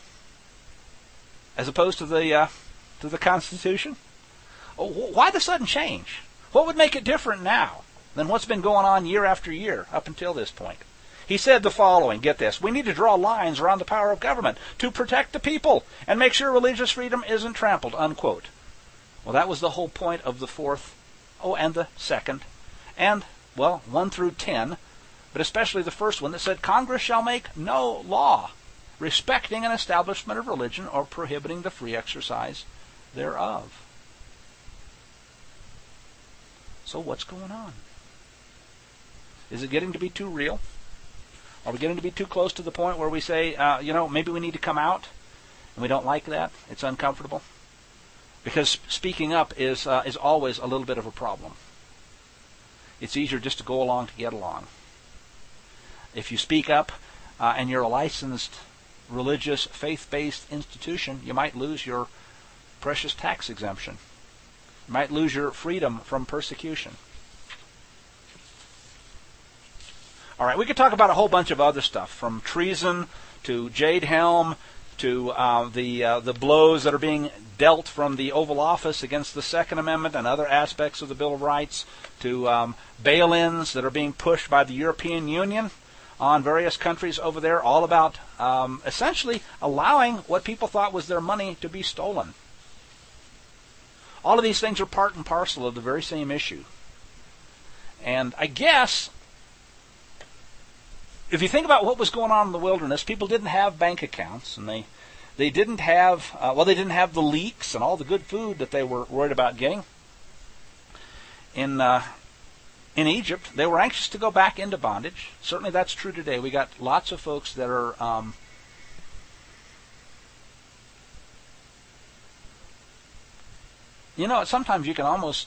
as opposed to the Constitution? Why the sudden change? What would make it different now than what's been going on year after year up until this point? He said the following, get this, we need to draw lines around the power of government to protect the people and make sure religious freedom isn't trampled, unquote. Well, that was the whole point of the fourth, and the second, and, 1 through 10, but especially the first one that said, Congress shall make no law respecting an establishment of religion or prohibiting the free exercise thereof. So what's going on? Is it getting to be too real? Are we getting to be too close to the point where we say, maybe we need to come out, and we don't like that? It's uncomfortable? Because speaking up is always a little bit of a problem. It's easier just to go along to get along. If you speak up and you're a licensed religious, faith-based institution, you might lose your precious tax exemption. You might lose your freedom from persecution. All right, we could talk about a whole bunch of other stuff, from treason to Jade Helm to the blows that are being dealt from the Oval Office against the Second Amendment and other aspects of the Bill of Rights, to bail-ins that are being pushed by the European Union on various countries over there, all about essentially allowing what people thought was their money to be stolen. All of these things are part and parcel of the very same issue. And I guess, if you think about what was going on in the wilderness, people didn't have bank accounts, and they didn't have they didn't have the leeks and all the good food that they were worried about getting. In Egypt, they were anxious to go back into bondage. Certainly, that's true today. We got lots of folks that are sometimes you can almost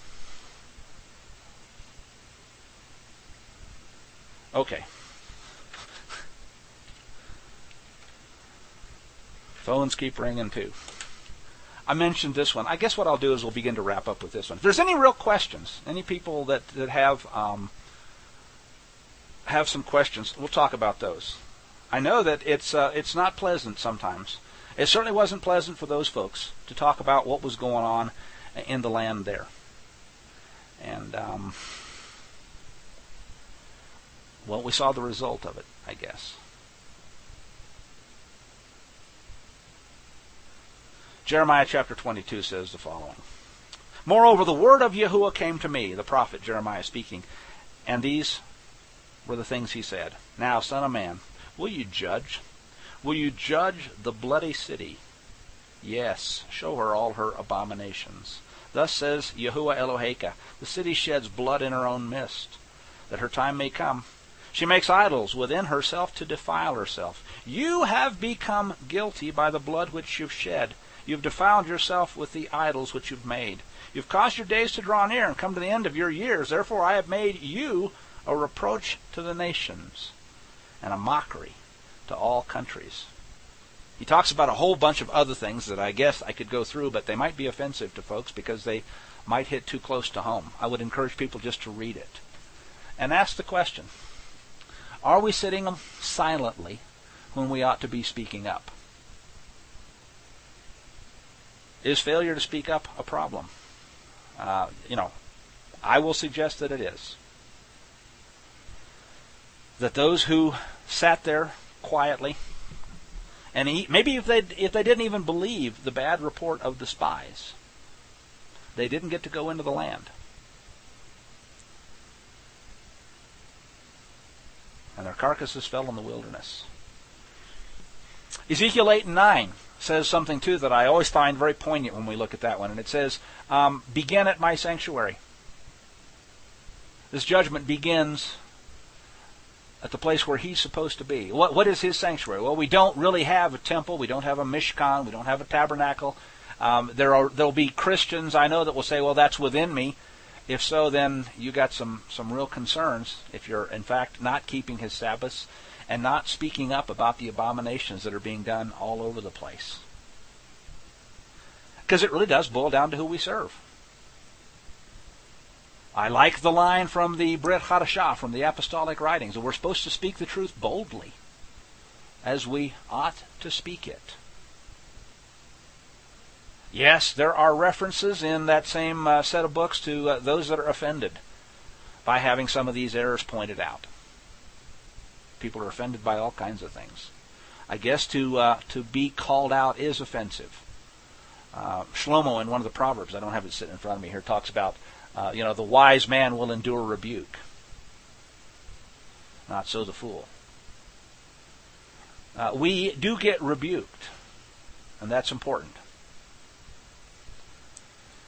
phones keep ringing too. I mentioned this one. I guess what I'll do is we'll begin to wrap up with this one. If there's any real questions, any people that have some questions, we'll talk about those. I know that it's not pleasant sometimes. It certainly wasn't pleasant for those folks to talk about what was going on in the land there. And, we saw the result of it, I guess. Jeremiah chapter 22 says the following. Moreover, the word of Yahuwah came to me, the prophet Jeremiah speaking, and these were the things he said. Now, son of man, will you judge? Will you judge the bloody city? Yes, show her all her abominations. Thus says Yahuwah Eloheka, the city sheds blood in her own midst, that her time may come. She makes idols within herself to defile herself. You have become guilty by the blood which you've shed. You've defiled yourself with the idols which you've made. You've caused your days to draw near and come to the end of your years. Therefore I have made you a reproach to the nations and a mockery to all countries. He talks about a whole bunch of other things that I guess I could go through, but they might be offensive to folks because they might hit too close to home. I would encourage people just to read it and ask the question, are we sitting silently when we ought to be speaking up? Is failure to speak up a problem? I will suggest that it is. That those who sat there quietly, and maybe if they didn't even believe the bad report of the spies, they didn't get to go into the land. And their carcasses fell in the wilderness. Ezekiel 8:9 says something too that I always find very poignant when we look at that one. And it says, begin at my sanctuary. This judgment begins at the place where he's supposed to be. What is his sanctuary? Well, we don't really have a temple. We don't have a mishkan. We don't have a tabernacle. There'll be Christians I know that will say, well, that's within me. If so, then you got some real concerns if you're, in fact, not keeping his Sabbaths and not speaking up about the abominations that are being done all over the place. Because it really does boil down to who we serve. I like the line from the Brit Hadashah, from the Apostolic Writings, that we're supposed to speak the truth boldly, as we ought to speak it. Yes, there are references in that same set of books to those that are offended by having some of these errors pointed out. People are offended by all kinds of things. I guess to be called out is offensive. Shlomo, in one of the Proverbs, I don't have it sitting in front of me here, talks about, the wise man will endure rebuke. Not so the fool. We do get rebuked, and that's important.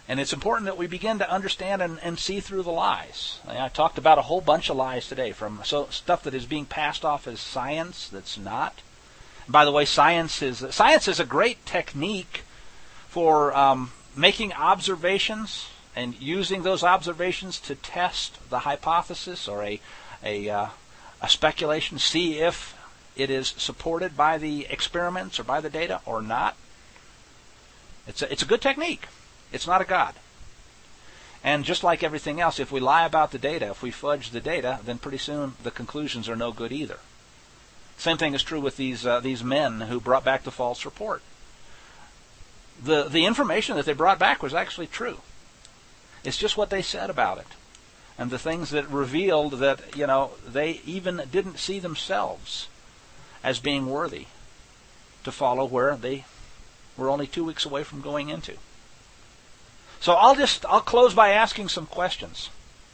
And it's important that we begin to understand and see through the lies. I talked about a whole bunch of lies today, from stuff that is being passed off as science that's not. By the way, science is a great technique for making observations and using those observations to test the hypothesis or a speculation, see if it is supported by the experiments or by the data or not. It's a good technique. It's not a god. And just like everything else, if we lie about the data, if we fudge the data, then pretty soon the conclusions are no good either. Same thing is true with these men who brought back the false report. The information that they brought back was actually true. It's just what they said about it. And the things that revealed that, they even didn't see themselves as being worthy to follow where they were only 2 weeks away from going into. So I'll close by asking some questions.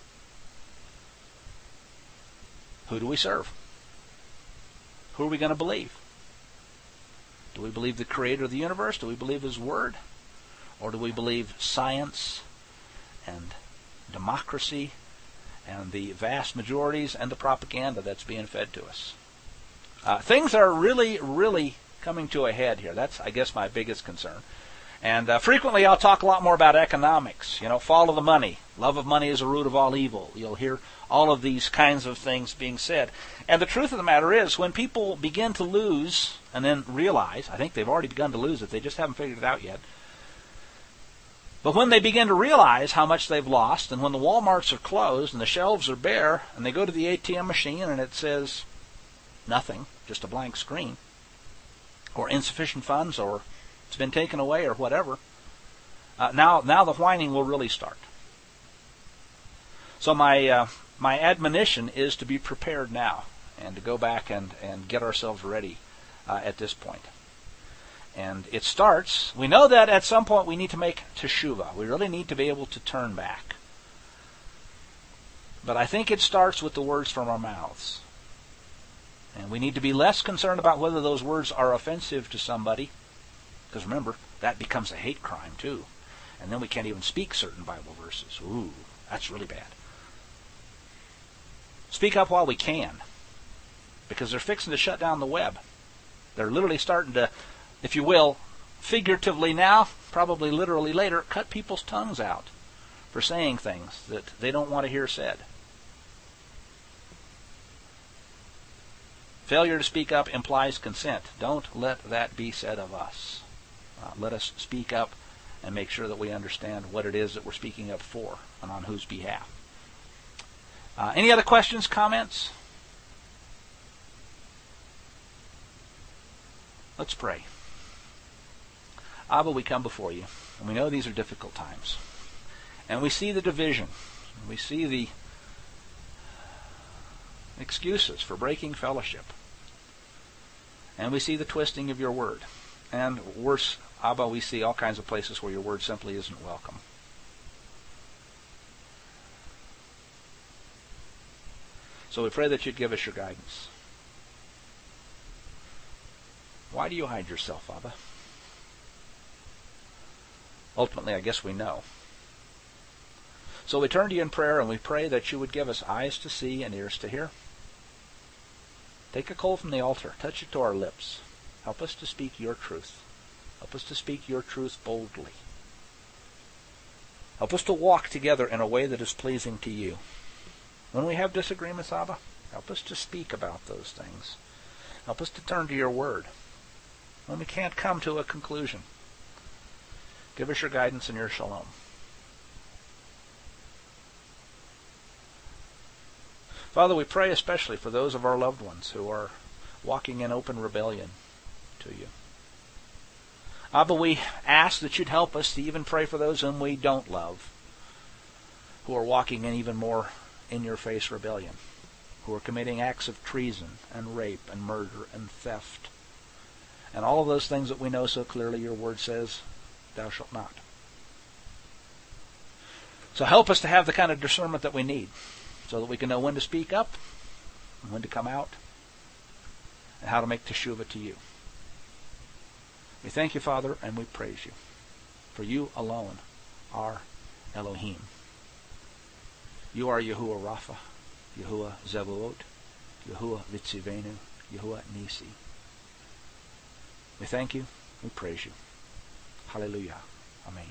Who do we serve? Who are we going to believe? Do we believe the Creator of the universe? Do we believe His Word? Or do we believe science and democracy and the vast majorities and the propaganda that's being fed to us? Things are really, really coming to a head here. That's, I guess, my biggest concern. And frequently I'll talk a lot more about economics. Fall of the money. Love of money is the root of all evil. You'll hear all of these kinds of things being said. And the truth of the matter is, when people begin to lose and then realize, I think they've already begun to lose it, they just haven't figured it out yet. But when they begin to realize how much they've lost, and when the Walmarts are closed and the shelves are bare, and they go to the ATM machine and it says nothing, just a blank screen, or insufficient funds, or it's been taken away, or whatever, now the whining will really start. So my admonition is to be prepared now and to go back and get ourselves ready at this point. And it starts, we know that at some point we need to make teshuvah. We really need to be able to turn back. But I think it starts with the words from our mouths. And we need to be less concerned about whether those words are offensive to somebody. Because remember, that becomes a hate crime too. And then we can't even speak certain Bible verses. Ooh, that's really bad. Speak up while we can. Because they're fixing to shut down the web. They're literally starting to, if you will, figuratively now, probably literally later, cut people's tongues out for saying things that they don't want to hear said. Failure to speak up implies consent. Don't let that be said of us. Let us speak up and make sure that we understand what it is that we're speaking up for and on whose behalf. Any other questions, comments? Let's pray. Abba, we come before you, and we know these are difficult times. And we see the division. We see the excuses for breaking fellowship. And we see the twisting of your word. And worse, Abba, we see all kinds of places where your word simply isn't welcome. So we pray that you'd give us your guidance. Why do you hide yourself, Abba? Ultimately, I guess we know. So we turn to you in prayer, and we pray that you would give us eyes to see and ears to hear. Take a coal from the altar, touch it to our lips. Help us to speak your truth. Help us to speak your truth boldly. Help us to walk together in a way that is pleasing to you. When we have disagreements, Abba, help us to speak about those things. Help us to turn to your word. When we can't come to a conclusion, give us your guidance and your shalom. Father, we pray especially for those of our loved ones who are walking in open rebellion to you. Abba, we ask that you'd help us to even pray for those whom we don't love, who are walking in even more in-your-face rebellion, who are committing acts of treason and rape and murder and theft, and all of those things that we know so clearly your word says, thou shalt not. So help us to have the kind of discernment that we need, so that we can know when to speak up, and when to come out, and how to make teshuvah to you. We thank you, Father, and we praise you. For you alone our Elohim. You are Yahuwah Rapha, Yahuwah Zebaot, Yahuwah Vitzivenu, Yahuwah Nisi. We thank you. We praise you. Hallelujah. Amen.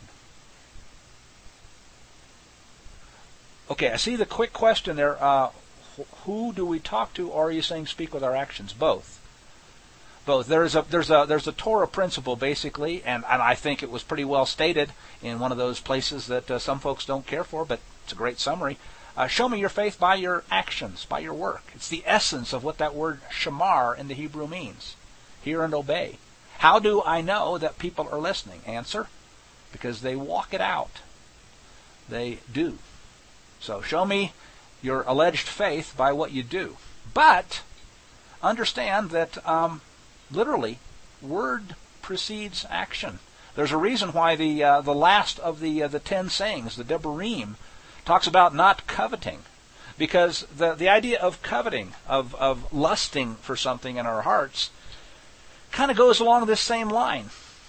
Okay, I see the quick question there. Who do we talk to, or are you saying speak with our actions? Both. Both. There's a Torah principle basically, and I think it was pretty well stated in one of those places that some folks don't care for, but it's a great summary. Show me your faith by your actions, by your work. It's the essence of what that word shamar in the Hebrew means. Hear and obey. How do I know that people are listening? Answer, because they walk it out. They do. So show me your alleged faith by what you do. But understand that literally, word precedes action. There's a reason why the last of the 10 sayings, the Devarim, talks about not coveting, because the idea of coveting, of lusting for something in our hearts, kind of goes along this same line.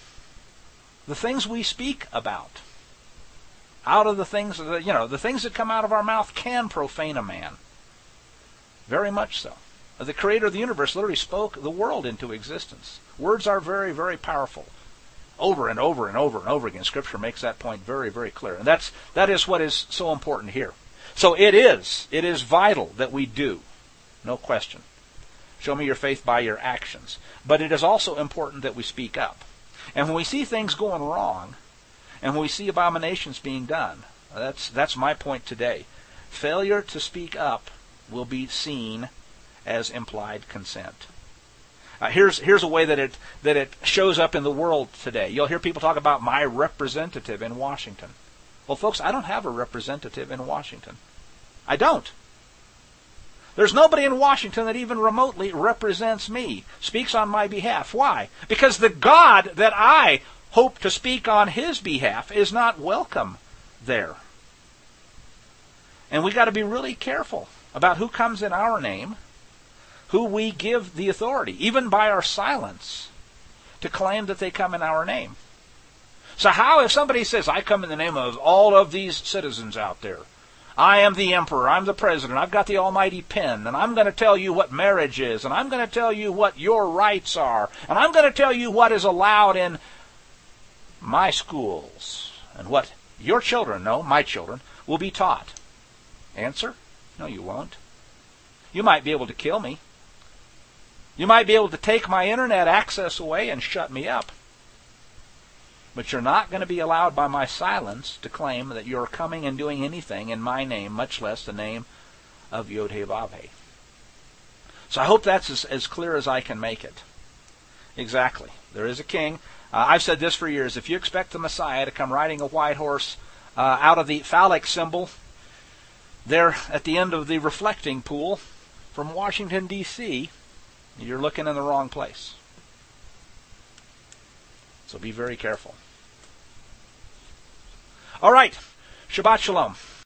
The things we speak about, out of the things the things that come out of our mouth can profane a man. Very much so. The creator of the universe literally spoke the world into existence. Words are very, very powerful. Over and over and over and over again, Scripture makes that point very, very clear. And that is what is so important here. So it is vital that we do. No question. Show me your faith by your actions. But it is also important that we speak up. And when we see things going wrong, and when we see abominations being done, that's my point today. Failure to speak up will be seen as implied consent. Here's a way that it shows up in the world today. You'll hear people talk about my representative in Washington. Well, folks, I don't have a representative in Washington. I don't. There's nobody in Washington that even remotely represents me, speaks on my behalf. Why? Because the God that I hope to speak on his behalf is not welcome there. And we got to be really careful about who comes in our name, who we give the authority, even by our silence, to claim that they come in our name. So how if somebody says, I come in the name of all of these citizens out there, I am the emperor, I'm the president, I've got the almighty pen, and I'm going to tell you what marriage is, and I'm going to tell you what your rights are, and I'm going to tell you what is allowed in my schools, and what your children, no, my children, will be taught. Answer? No, you won't. You might be able to kill me. You might be able to take my internet access away and shut me up. But you're not going to be allowed by my silence to claim that you're coming and doing anything in my name, much less the name of Yod-Heh-Vav-Heh. So I hope that's as clear as I can make it. Exactly. There is a king. I've said this for years. If you expect the Messiah to come riding a white horse out of the phallic symbol there at the end of the reflecting pool from Washington, D.C., you're looking in the wrong place. So be very careful. All right. Shabbat Shalom.